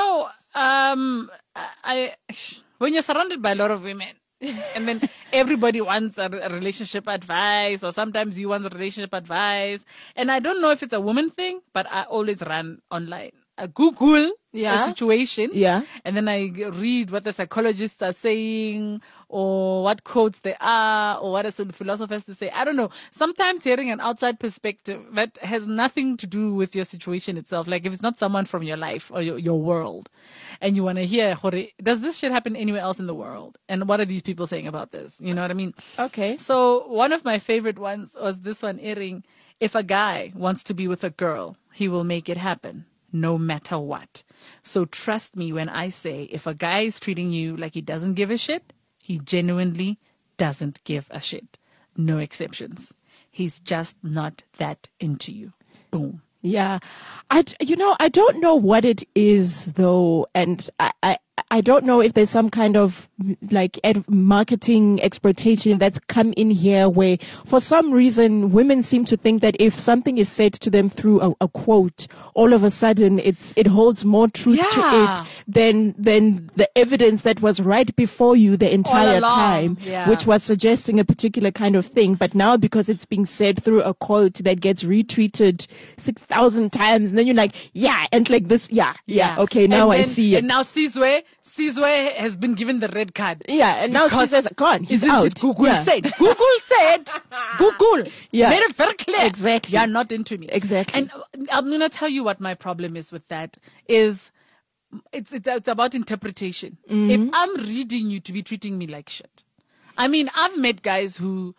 Um, I, when you're surrounded by a lot of women, and then everybody wants a, a relationship advice, or sometimes you want a relationship advice, and I don't know if it's a woman thing, but I always run online. I Google Yeah. a situation, Yeah. and then I g- read what the psychologists are saying, or what quotes they are, or what the philosophers to say. I don't know. Sometimes hearing an outside perspective that has nothing to do with your situation itself, like if it's not someone from your life or your, your world, and you want to hear, "Hore, does this shit happen anywhere else in the world? And what are these people saying about this?" You know what I mean? Okay. So one of my favorite ones was this one, Earring. If a guy wants to be with a girl, he will make it happen, no matter what. So trust me when I say, if a guy is treating you like he doesn't give a shit, he genuinely doesn't give a shit. No exceptions. He's just not that into you. Boom. Yeah. I, d- you know, I don't know what it is though. And I, I, I don't know if there's some kind of like ed- marketing exploitation that's come in here where for some reason women seem to think that if something is said to them through a, a quote, all of a sudden it's, it holds more truth Yeah. to it than, than the evidence that was right before you the entire along. time, Yeah. which was suggesting a particular kind of thing. But now because it's being said through a quote that gets retweeted six thousand times, and then you're like, yeah, and like this, yeah, yeah, okay, now And I then- see it. And now Sizwe, Sizwe has been given the red card. Yeah, and now Because Caesar's gone. He's Isn't out. it Google Yeah. said? Google said. Google. Yeah. Made it very clear. Exactly. You're not into me. Exactly. And uh, I'm going to tell you what my problem is with that is it's, it's, it's about interpretation. Mm-hmm. If I'm reading you to be treating me like shit. I mean, I've met guys who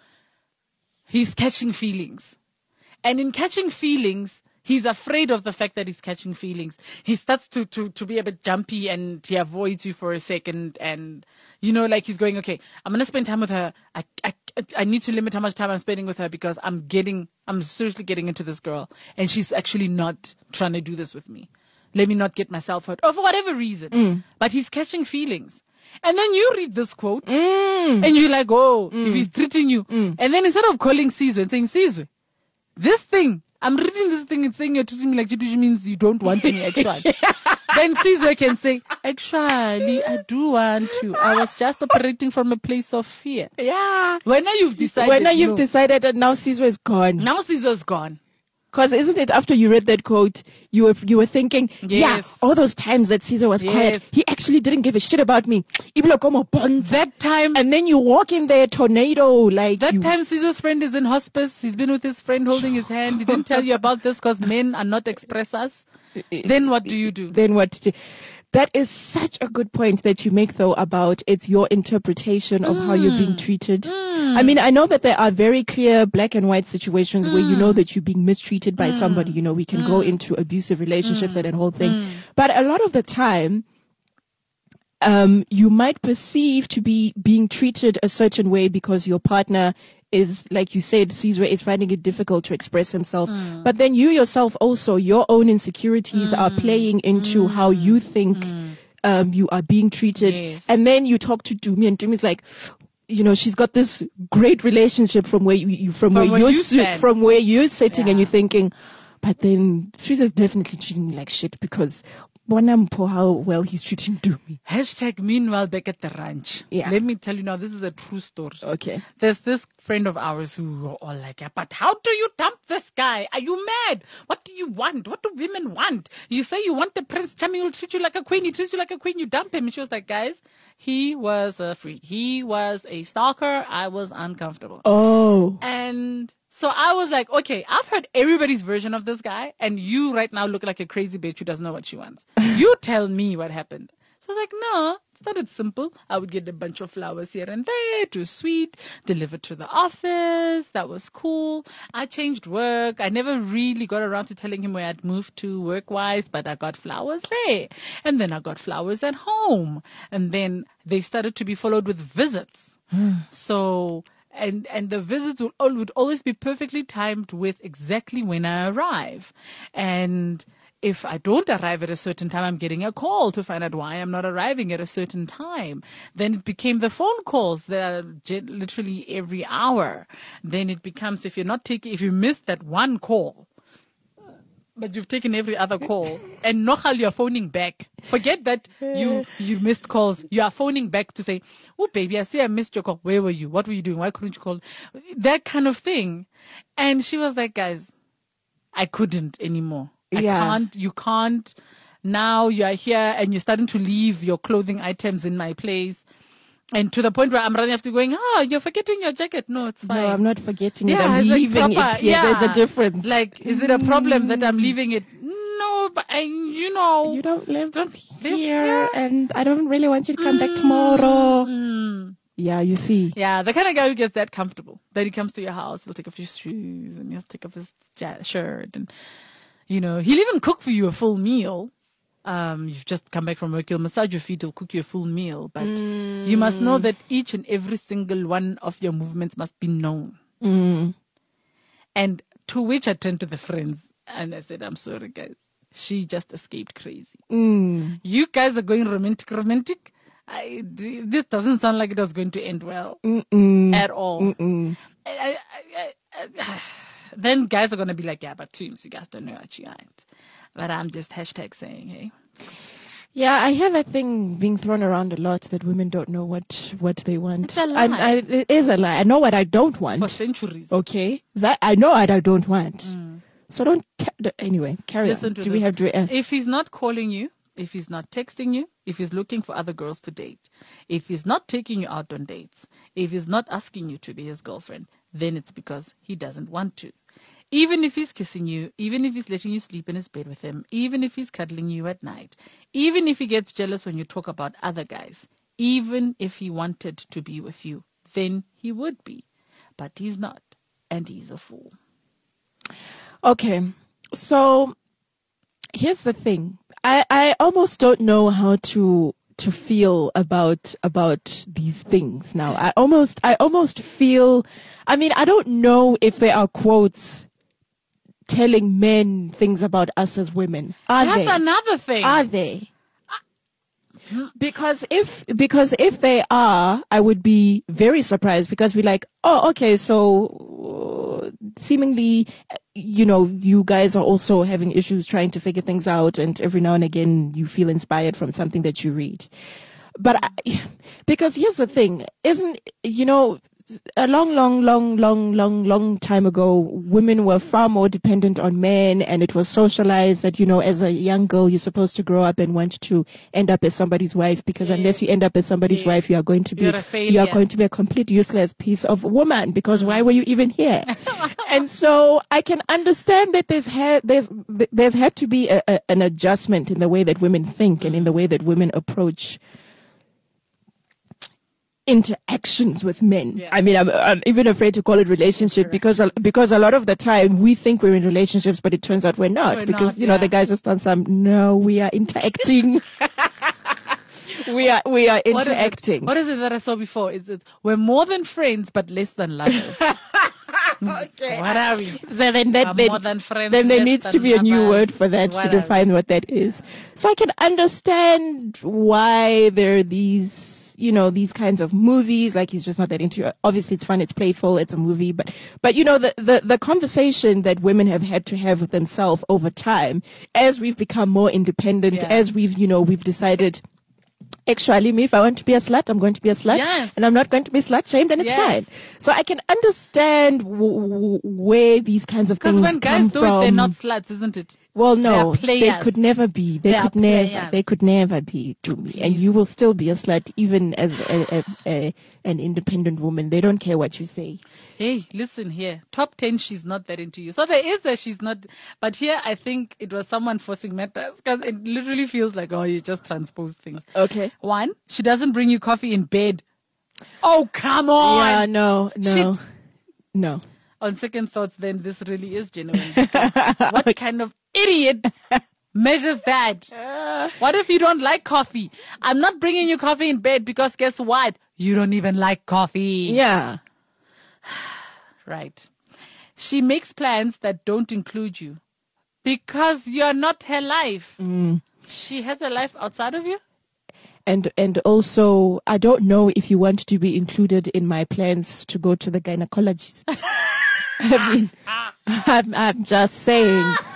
he's catching feelings. And in catching feelings, he's afraid of the fact that he's catching feelings. He starts to, to, to be a bit jumpy and he avoids you for a second. And, you know, like he's going, okay, I'm going to spend time with her. I, I, I need to limit how much time I'm spending with her because I'm getting, I'm seriously getting into this girl. And she's actually not trying to do this with me. Let me not get myself hurt. Or for whatever reason. Mm. But he's catching feelings. And then you read this quote Mm. and you're like, oh, Mm. if he's treating you. Mm. And then instead of calling Sizwe and saying, Sizwe, this thing, I'm reading this thing and saying you're treating me like shit, which means you don't want me actually. Then Sizwe can say, actually, I do want to. I was just operating from a place of fear. Yeah. When now you've decided. When now you've no. decided that now Caesar is gone. Now Sizwe's gone. Because isn't it after you read that quote, you were you were thinking, yeah, Yes. all those times that Caesar was quiet, Yes. he actually didn't give a shit about me. Iblo como bonza. That time, And then you walk in there, tornado, like that you, time Sizwe's friend is in hospice. He's been with his friend holding his hand. He didn't tell you about this because men are not expressors. Then what do you do? Then what? To, that is such a good point that you make, though, about it's your interpretation of how you're being treated. I mean, I know that there are very clear black and white situations where you know that you're being mistreated by somebody. You know, we can go into abusive relationships and that whole thing. But a lot of the time, um, you might perceive to be being treated a certain way because your partner is, like you said, Caesar is finding it difficult to express himself. But then you yourself also, your own insecurities are playing into how you think um, you are being treated. Yes. And then you talk to Dumi, and Dumi's like, you know, she's got this great relationship from where you, you from, From where where you're you si- stand. from where you're sitting, and Yeah. you're thinking, but then Caesar's definitely treating me like shit because Bonampo, how well he's treating Dumi. Hashtag meanwhile back at the ranch. Yeah. Let me tell you now, this is a true story. Okay. There's this friend of ours who were all like, yeah, but how do you dump this guy? Are you mad? What do you want? What do women want? You say you want the Prince Charming, will treat you like a queen. He treats you like a queen. You dump him. And she was like, guys, he was a freak. He was a stalker. I was uncomfortable. Oh. And so I was like, okay, I've heard everybody's version of this guy, and you right now look like a crazy bitch who doesn't know what she wants. You tell me what happened. So I was like, no, it's not that simple. I would get a bunch of flowers here and there, it was sweet, delivered to the office. That was cool. I changed work. I never really got around to telling him where I'd moved to work-wise, but I got flowers there. And then I got flowers at home. And then they started to be followed with visits. So... And and the visits would, al- would always be perfectly timed with exactly when I arrive. And if I don't arrive at a certain time, I'm getting a call to find out why I'm not arriving at a certain time. Then it became the phone calls that are ge- literally every hour. Then it becomes, if you're not taking, if you miss that one call, but you've taken every other call, and nochal you're phoning back. Forget that you you missed calls. You are phoning back to say, "Oh, baby, I see I missed your call. Where were you? What were you doing? Why couldn't you call?" That kind of thing. And she was like, "Guys, I couldn't anymore. I Yeah. can't. You can't. Now you are here, and you're starting to leave your clothing items in my place." And to the point where I'm running after going, "Oh, you're forgetting your jacket." No, it's fine. No, I'm not forgetting it. Yeah, I'm it's like leaving proper- it. Yeah, there's a difference. Like, is it a problem that I'm leaving it? No, but I, you know. You don't live Don't live here, here. and I don't really want you to come back tomorrow. Mm. Yeah, you see. Yeah, the kind of guy who gets that comfortable. That he comes to your house, he'll take off his shoes, and he'll take off his ja- shirt, and, you know, he'll even cook for you a full meal. Um, you've just come back from work, he'll massage your feet, he'll cook you a full meal. But Mm. you must know that each and every single one of your movements must be known. Mm. And to which I turned to the friends and I said, "I'm sorry, guys. She just escaped crazy. Mm. You guys are going romantic, romantic. I, this doesn't sound like it was going to end well Mm-mm. at all." Mm-mm. I, I, I, I, then guys are going to be like, "Yeah, but teams, you guys don't know what you aren't." But I'm just hashtag saying, hey. Yeah, I hear that thing being thrown around a lot that women don't know what what they want. It's a lie. And I, it is a lie. I know what I don't want. For centuries. Okay, that I know what I don't want. Mm. So don't. T- anyway, carry Listen on. to Do this. we have to? Uh, If he's not calling you, if he's not texting you, if he's looking for other girls to date, if he's not taking you out on dates, if he's not asking you to be his girlfriend, then it's because he doesn't want to. Even if he's kissing you, even if he's letting you sleep in his bed with him, even if he's cuddling you at night, even if he gets jealous when you talk about other guys, even if he wanted to be with you, then he would be. But he's not, and he's a fool. Okay, so here's the thing. I, I almost don't know how to to feel about about these things now. I almost I almost feel. I mean, I don't know if there are quotes telling men things about us as women. Are That's they? another thing. Are they? Because if because if they are, I would be very surprised because we're like, oh, okay, so uh, seemingly, you know, you guys are also having issues trying to figure things out, and every now and again you feel inspired from something that you read. But I, because here's the thing, isn't, you know, a long, long, long, long, long, long time ago, women were far more dependent on men, and it was socialized that, you know, as a young girl, you're supposed to grow up and want to end up as somebody's wife, because Yes. unless you end up as somebody's Yes. wife, you are going to be, You're a you are failure. going to be a complete useless piece of woman, because why were you even here? And so I can understand that there's had, there's, there's had to be a, a, an adjustment in the way that women think and in the way that women approach interactions with men. Yeah. I mean, I'm, I'm even afraid to call it relationship because a, because a lot of the time we think we're in relationships, but it turns out we're not We're because not, you know yeah. the guys just on some. No, we are interacting. we are we are What is it? interacting. What is it that I saw before? It's, it's we're more than friends, but less than lovers. Okay. What are we? So then, that, We're then, more than friends, then there less needs than to be a new lovers. word for that What to are we? define what that is. So I can understand why there are these, you know, these kinds of movies. Like, he's just not that into it. Obviously, it's fun, it's playful, it's a movie, but but you know, the the the conversation that women have had to have with themselves over time, as we've become more independent, Yeah. as we've you know we've decided. Actually, me, if I want to be a slut, I'm going to be a slut. Yes. And I'm not going to be slut shamed, and it's Yes. fine. So I can understand w- w- where these kinds of things Because when guys come do from. it, they're not sluts, isn't it? Well, no, They're they players. could never be. They, They are could never. players. They could never be to me. And Please. you will still be a slut, even as a, a, a, an independent woman. They don't care what you say. Hey, listen here. Top ten, she's not that into you. So there is that she's not. But here, I think it was someone forcing matters because it literally feels like, oh, you just transposed things. Okay. One, she doesn't bring you coffee in bed. Oh, come on. Yeah. No. No. No. On second thoughts, then this really is genuine. What kind of idiot measures that? What if you don't like coffee? I'm not bringing you coffee in bed because guess what? You don't even like coffee. Yeah. Right. She makes plans that don't include you because you're not her life. Mm. She has a life outside of you. And and also, I don't know if you want to be included in my plans to go to the gynecologist. I mean, I'm, I'm just saying.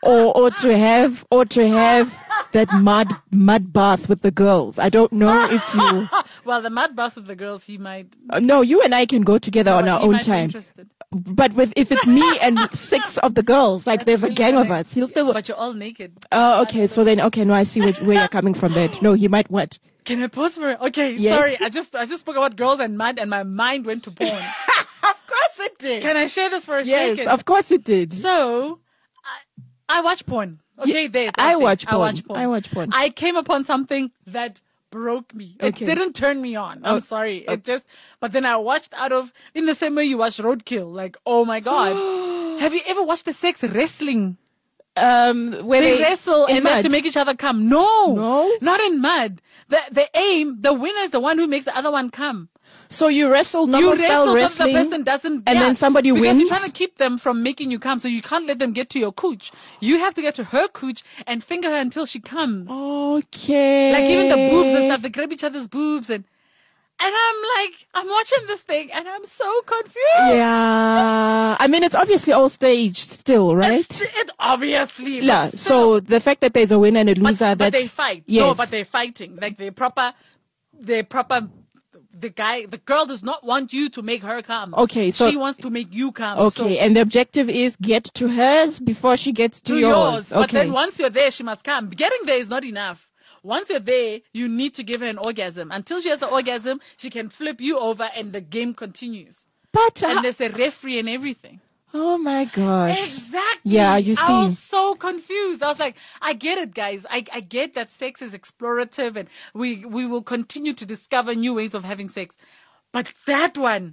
or or to have or to have that mud mud bath with the girls. I don't know if you. Well, the mud bath with the girls, he might. Uh, no, you and I can go together No, on our he own might be time. interested. But with if it's me and six of the girls, like there's a really gang of funny. us, he'll still. But you're all naked. Oh, okay. So then, okay, no, I see where, where you're coming from. There, no, he might what? Can I pause for it? Okay, Yes. sorry. I just I just spoke about girls and mud, and my mind went to porn. Of course it did. Can I share this for a Yes, second? of course it did. So, I, I watch porn. Okay, Yeah, there. I that's it. watch I porn. watch porn. I watch porn. I came upon something that broke me. Okay. It didn't turn me on. I'm Oh, sorry. oh. It just. But then I watched out of in the same way you watch Roadkill. Like, oh my god. Have you ever watched the sex wrestling? Um, where They, they, wrestle in and they have mud. to make each other come. No, No? not in mud. The the aim, the winner is the one who makes the other one come. So you wrestle normal You style wrestle so the wrestling, person doesn't, and yeah, then somebody because wins. you're trying to keep them from making you come, so you can't let them get to your cooch. You have to get to her cooch and finger her until she comes. Okay. Like even the boobs and stuff, they grab each other's boobs and. And I'm like, I'm watching this thing and I'm so confused. Yeah. I mean, it's obviously all staged still, right? It's, it obviously. Yeah. but So still. the fact that there's a winner and a But, loser, but that's they fight. Yes. No, but they're fighting. Like they're proper, they're proper, the guy, the girl does not want you to make her come. Okay, so- She wants to make you come. okay. So, And the objective is get to hers before she gets to, to yours. yours. Okay. But then once you're there, she must come. Getting there is not enough. Once you're there, you need to give her an orgasm. Until she has the orgasm, she can flip you over and the game continues. but uh, And there's a referee and everything. oh my gosh. Exactly. Yeah, you I see. was so confused. I was like, I get it, guys. I, I get that sex is explorative and we, we will continue to discover new ways of having sex. But that one,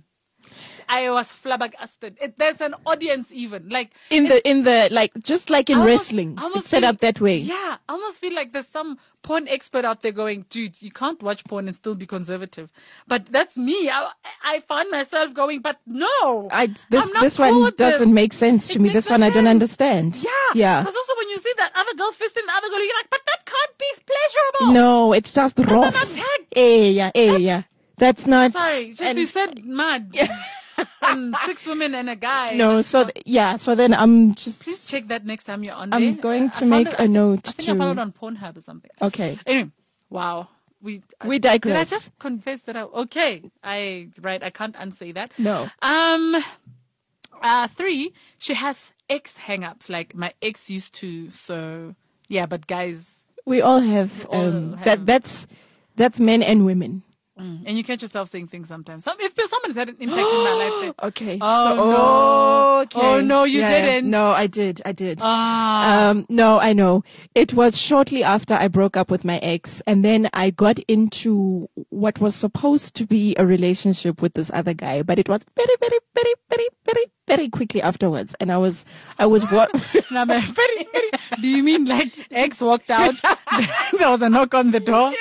I was flabbergasted. It, there's an audience even. Like, In the in the like just like in I almost- wrestling, I almost it's set feel- up that way. Yeah, I almost feel like there's some porn expert out there going, dude, you can't watch porn and still be conservative. But that's me. I, I found myself going, but no. I, this I'm not this cool one with this. doesn't make sense to It me. makes This no one I don't sense. understand. Yeah. Yeah. Because also when you see that other girl fisting the other girl, you're like, but that can't be pleasurable. No, it's just raw. an attack. Eh, yeah, eh, yeah. That's not. Sorry, just and- you said mad. And six women and a guy. No, so th- yeah, so then I'm just. Please check that next time you're on I'm there. going I to found make it- a I think- note I think to- I found it on Pornhub or something. Okay. Anyway, wow. We We Did I digress. just confess that I okay? I right. I can't unsay that. No. Um. Uh, three. She has ex hang-ups. Like my ex used to. So yeah, but guys. We all have. all Um, have- That that's that's men and women. Mm, and you catch yourself saying things sometimes. Some, if someone's had an impact in my life, then, Okay. Oh, so, no. okay. Oh, no, you Yeah, yeah. didn't. No, I did. I did. ah, Um, no, I know. It was shortly after I broke up with my ex, and then I got into what was supposed to be a relationship with this other guy, but it was very, very, very, very, very, very quickly afterwards. And I was, I was what? now, my very, very, do you mean like ex walked out? There was a knock on the door.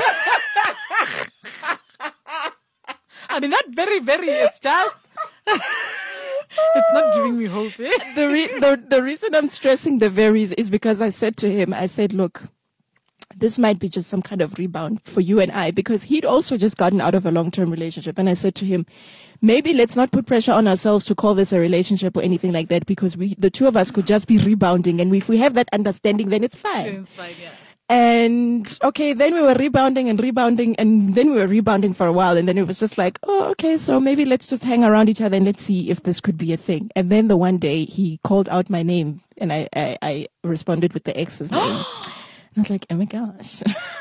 I mean, not very, very. It's just. It's not giving me hope. Eh? the, re- the the reason I'm stressing the varies is because I said to him, I said, look, this might be just some kind of rebound for you and I, because he'd also just gotten out of a long-term relationship. And I said to him, maybe let's not put pressure on ourselves to call this a relationship or anything like that, because we, the two of us could just be rebounding. And if we have that understanding, then it's fine. It's fine, yeah. And okay, then we were rebounding and rebounding, and then we were rebounding for a while, and then it was just like, oh, okay, so maybe let's just hang around each other and let's see if this could be a thing. And then the one day he called out my name, and I, I, I responded with the ex's name. I was like, oh my gosh.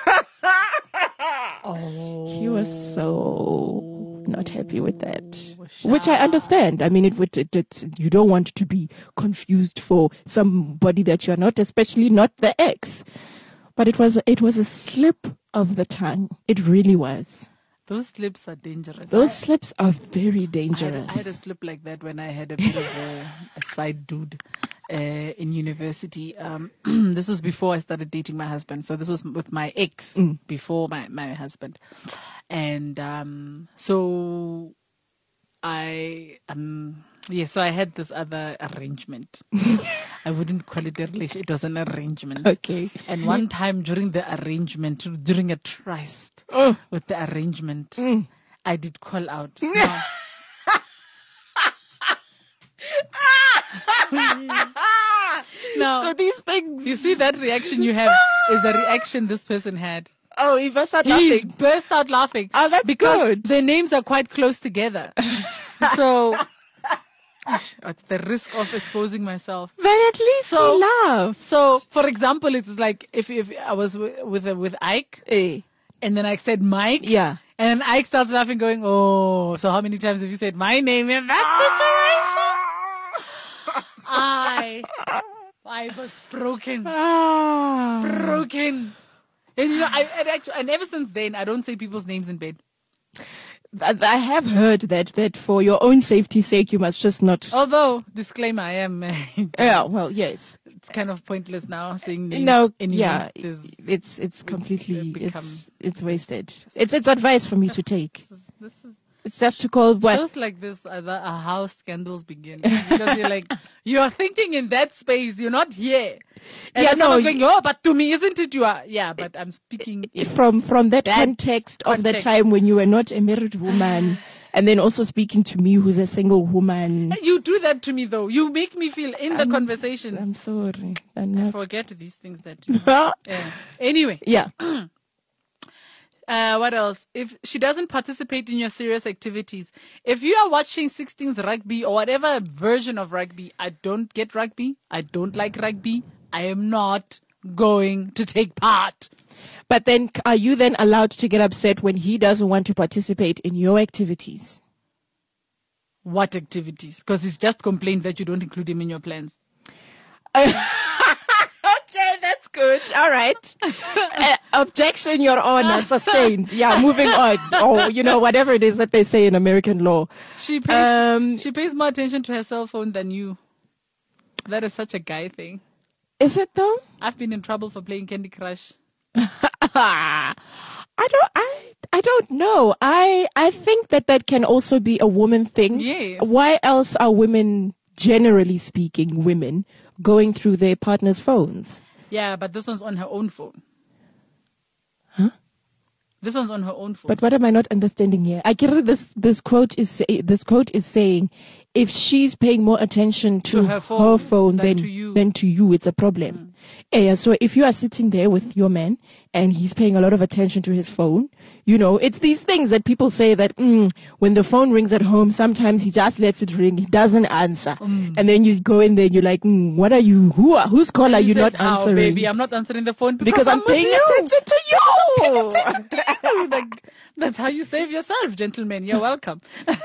Oh. He was so not happy with that, which I understand. I mean, it would, it, it, you don't want to be confused for somebody that you're not, especially not the ex. But it was, it was a slip of the tongue. It really was. Those slips are dangerous. Those I- slips are very I had, dangerous. I had a slip like that when I had a bit of a, a side dude uh, in university. Um, this was before I started dating my husband. So this was with my ex Mm. before my, my husband. And um, so I, um, yeah, so I had this other arrangement. I wouldn't call it a relation. It was an arrangement. Okay. And one time during the arrangement, during a tryst Oh. with the arrangement, Mm. I did call out. Now, Now, to these things. you see that reaction you have is the reaction this person had. Oh, he burst out He laughing. burst out laughing. Oh, that's because good. their names are quite close together. So, it's the risk of exposing myself. But at least So- he laughed. So, for example, it's like if if I was with with, with Ike, Eh, and then I said Mike, yeah. and then Ike starts laughing, going, "Oh, so how many times have you said my name in that situation?" I, I was broken, Ah. broken, and you know, I, I actually, and ever since then, I don't say people's names in bed. I I have heard that that for your own safety's sake, you must just not. Although, disclaimer, I am married. Yeah, well, yes. It's kind of pointless now saying names. No, anymore. yeah, There's- it's it's completely become- it's it's wasted. It's it's advice for me to take. This is, this is It's just to call what Just like this, uh, the, uh, how scandals begin. Because you're like, you're thinking in that space, you're not here. And Yeah, then no, someone's you- going, oh, but to me, isn't it you are? Yeah, but I'm speaking. in- from from that, That context of the context. time when you were not a married woman, and then also speaking to me who's a single woman. You do that to me, though. You make me feel in the I'm- conversations. I'm sorry. I'm I not. forget these things that you yeah. Anyway, Yeah. uh, what else? If she doesn't participate in your serious activities, if you are watching sixteens rugby or whatever version of rugby, I don't get rugby. I don't like rugby. I am not going to take part. But then, are you then allowed to get upset when he doesn't want to participate in your activities? What activities? Because he's just complained that you don't include him in your plans. Okay, that's good. All right. Uh, objection, Your Honor. Sustained. Yeah, moving on. Or, you know, whatever it is that they say in American law. She pays, Um, she pays more attention to her cell phone than you. That is such a guy thing. Is it though? I've been in trouble for playing Candy Crush. I don't. I. I don't know. I. I think that that can also be a woman thing. Yes. Why else are women, generally speaking, women going through their partner's phones? Yeah, but this one's on her own phone. Huh? This one's on her own phone. But what am I not understanding here? I get it. This this quote is say, this quote is saying, if she's paying more attention to, To her phone phone than than to you. than to you, it's a problem. Yeah, so if you are sitting there with your man and he's paying a lot of attention to his phone, you know, it's these things that people say that mm, when the phone rings at home, sometimes he just lets it ring, he doesn't answer, Mm. and then you go in there and you're like, mm, what are you? Who are, whose call are He you says, not "Oh, answering? baby, I'm not answering the phone because, because I'm, with paying you." attention to you. Like, that's how you save yourself, gentlemen. You're welcome.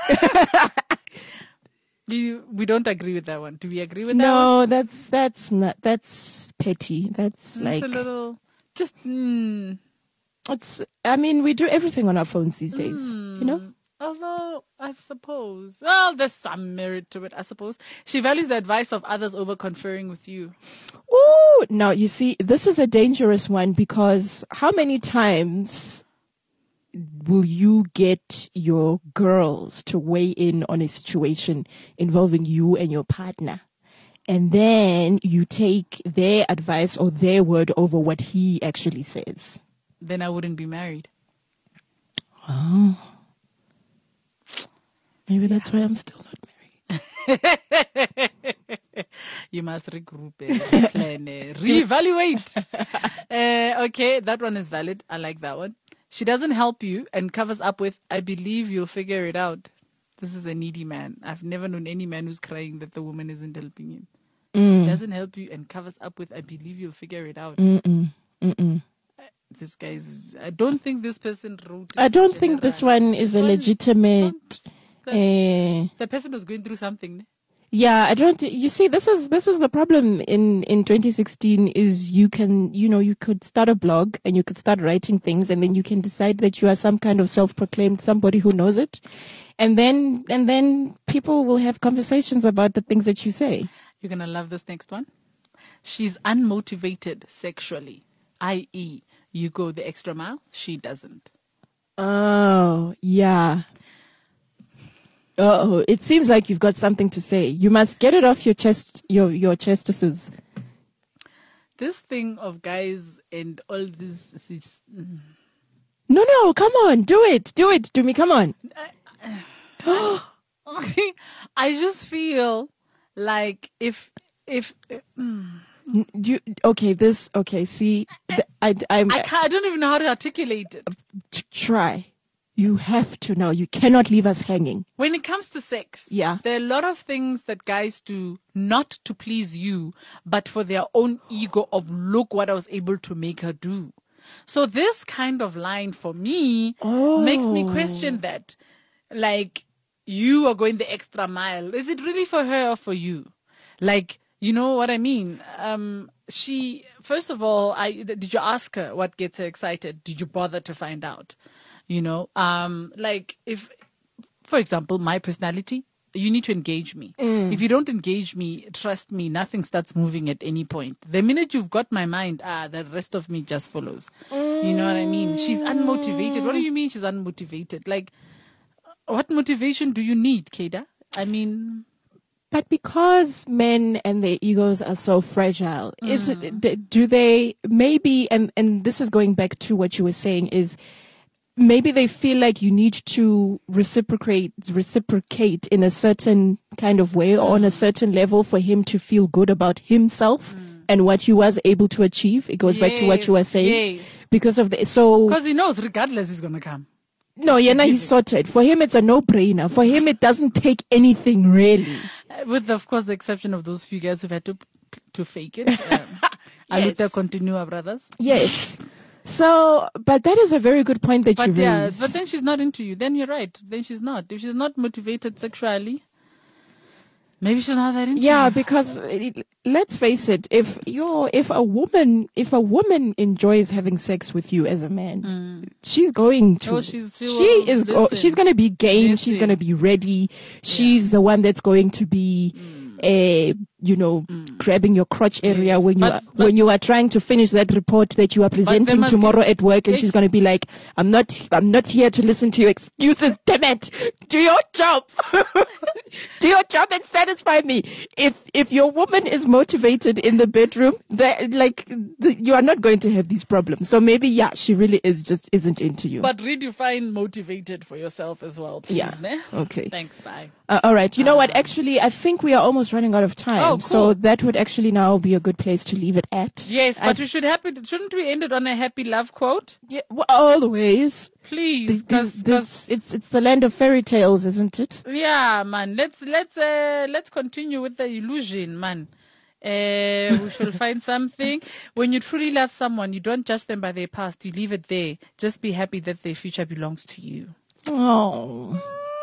you, we don't agree with that one. Do we agree with that one? No, that's that's not that's petty. That's It's like a little, just, mm, it's. I mean, we do everything on our phones these days. You know. mm. Although, I suppose, well, there's some merit to it, I suppose. She values the advice of others over conferring with you. Ooh, now you see, this is a dangerous one because how many times will you get your girls to weigh in on a situation involving you and your partner? And then you take their advice or their word over what he actually says. Then I wouldn't be married. Oh. Maybe that's why I'm still not married. You must regroup, eh, plan, eh, reevaluate. uh, okay, that one is valid. I like that one. She doesn't help you and covers up with, I believe you'll figure it out. This is a needy man. I've never known any man who's crying that the woman isn't helping him. Mm. She doesn't help you and covers up with, I believe you'll figure it out. Mm-mm. Mm-mm. This guy is, I don't think this person wrote it I don't in think this general. one is a This one- legitimate. The, Uh, the person was going through something. yeah, I don't. You see, this is this is the problem in in twenty sixteen. Is you can you know you could start a blog and you could start writing things, and then you can decide that you are some kind of self-proclaimed somebody who knows it, and then and then people will have conversations about the things that you say. You're going to love this next one. She's unmotivated sexually, that is, you go the extra mile, she doesn't. Oh, yeah. Oh, it seems like you've got something to say. You must get it off your chest, your your chestises. This thing of guys and all this is, mm, No, no, come on, do it, do it, do me, come on. I just feel like if if mm, N- You, okay, this, okay, see, th- I, I'm, I can't, I don't even know how to articulate it. t- try. You have to now. You cannot leave us hanging. When it comes to sex, Yeah. there are a lot of things that guys do not to please you, but for their own ego of look what I was able to make her do. So this kind of line for me Oh. makes me question that. Like, you are going the extra mile. Is it really for her or for you? Like, you know what I mean? Um, she, first of all, I, did you ask her what gets her excited? Did you bother to find out? You know, um, like if, for example, my personality, you need to engage me. Mm. If you don't engage me, trust me, nothing starts moving at any point. The minute you've got my mind, ah, the rest of me just follows. You know what I mean? She's unmotivated. What do you mean she's unmotivated? Like, what motivation do you need, Keda? I mean, But because men and their egos are so fragile, is it, th- do they maybe, and, and this is going back to what you were saying, is maybe they feel like you need to reciprocate, reciprocate in a certain kind of way or on a certain level for him to feel good about himself and what he was able to achieve. It goes back to what you were saying. Yes. Because of the, so, Because he knows regardless he's going to come. no, Yena, he's sorted. For him, it's a no-brainer. For him, it doesn't take anything really. Uh, With, of course, the exception of those few guys who've had to to fake it. Um, Aluta continua, brothers. Yes. So, but that is a very good point that But you yeah, raised. but then she's not into you. Then you're right. Then she's not. If she's not motivated sexually, maybe she's not that into Yeah, you. because it, let's face it, if you're, if a woman, if a woman enjoys having sex with you as a man, she's going to. Oh, she's- she she will is. Go, listen. she's going to be game. She's Listen. going to be ready. She's the one that's going to be, uh, you know, grabbing your crotch area Yes. when you But- are, but- when you are trying to finish that report that you are presenting must tomorrow be- at work, and Hey. she's going to be like, "I'm not. I'm not here to listen to your excuses. Damn it! Do your job." Do your job and satisfy me. If if your woman is motivated in the bedroom, that like the, you are not going to have these problems. So maybe yeah, she really is just isn't into you. But redefine motivated for yourself as well, please. Yeah. Ne? Okay. Thanks, bye. Uh, all right. You know what? Actually, I think we are almost running out of time. Oh, cool. So that would actually now be a good place to leave it at. Yes, I- but we should happy. Shouldn't we end it on a happy love quote? Yeah, well, always. Please, This, because this, it's it's the land of fairy tales, isn't it? yeah, man. Let's let's uh, let's continue with the illusion, man. Uh, we shall find something. When you truly love someone, you don't judge them by their past. You leave it there. Just be happy that their future belongs to you. Oh.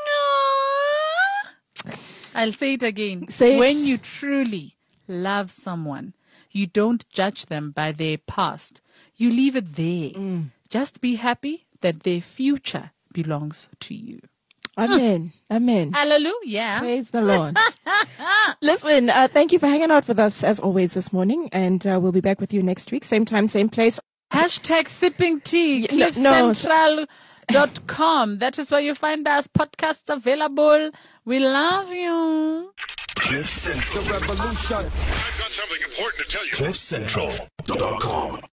I'll say it again. Say it. When you truly love someone, you don't judge them by their past. You leave it there. Just be happy that their future belongs to you. Amen. Amen. Hallelujah. Praise the Lord. Listen, uh, thank you for hanging out with us as always this morning, and uh, we'll be back with you next week, same time, same place. Hashtag sipping tea, Yeah, no, no. cliff central dot com. That is where you find us. Podcasts available. We love you. Cliff Central. The revolution. I've got something important to tell you. cliff central dot com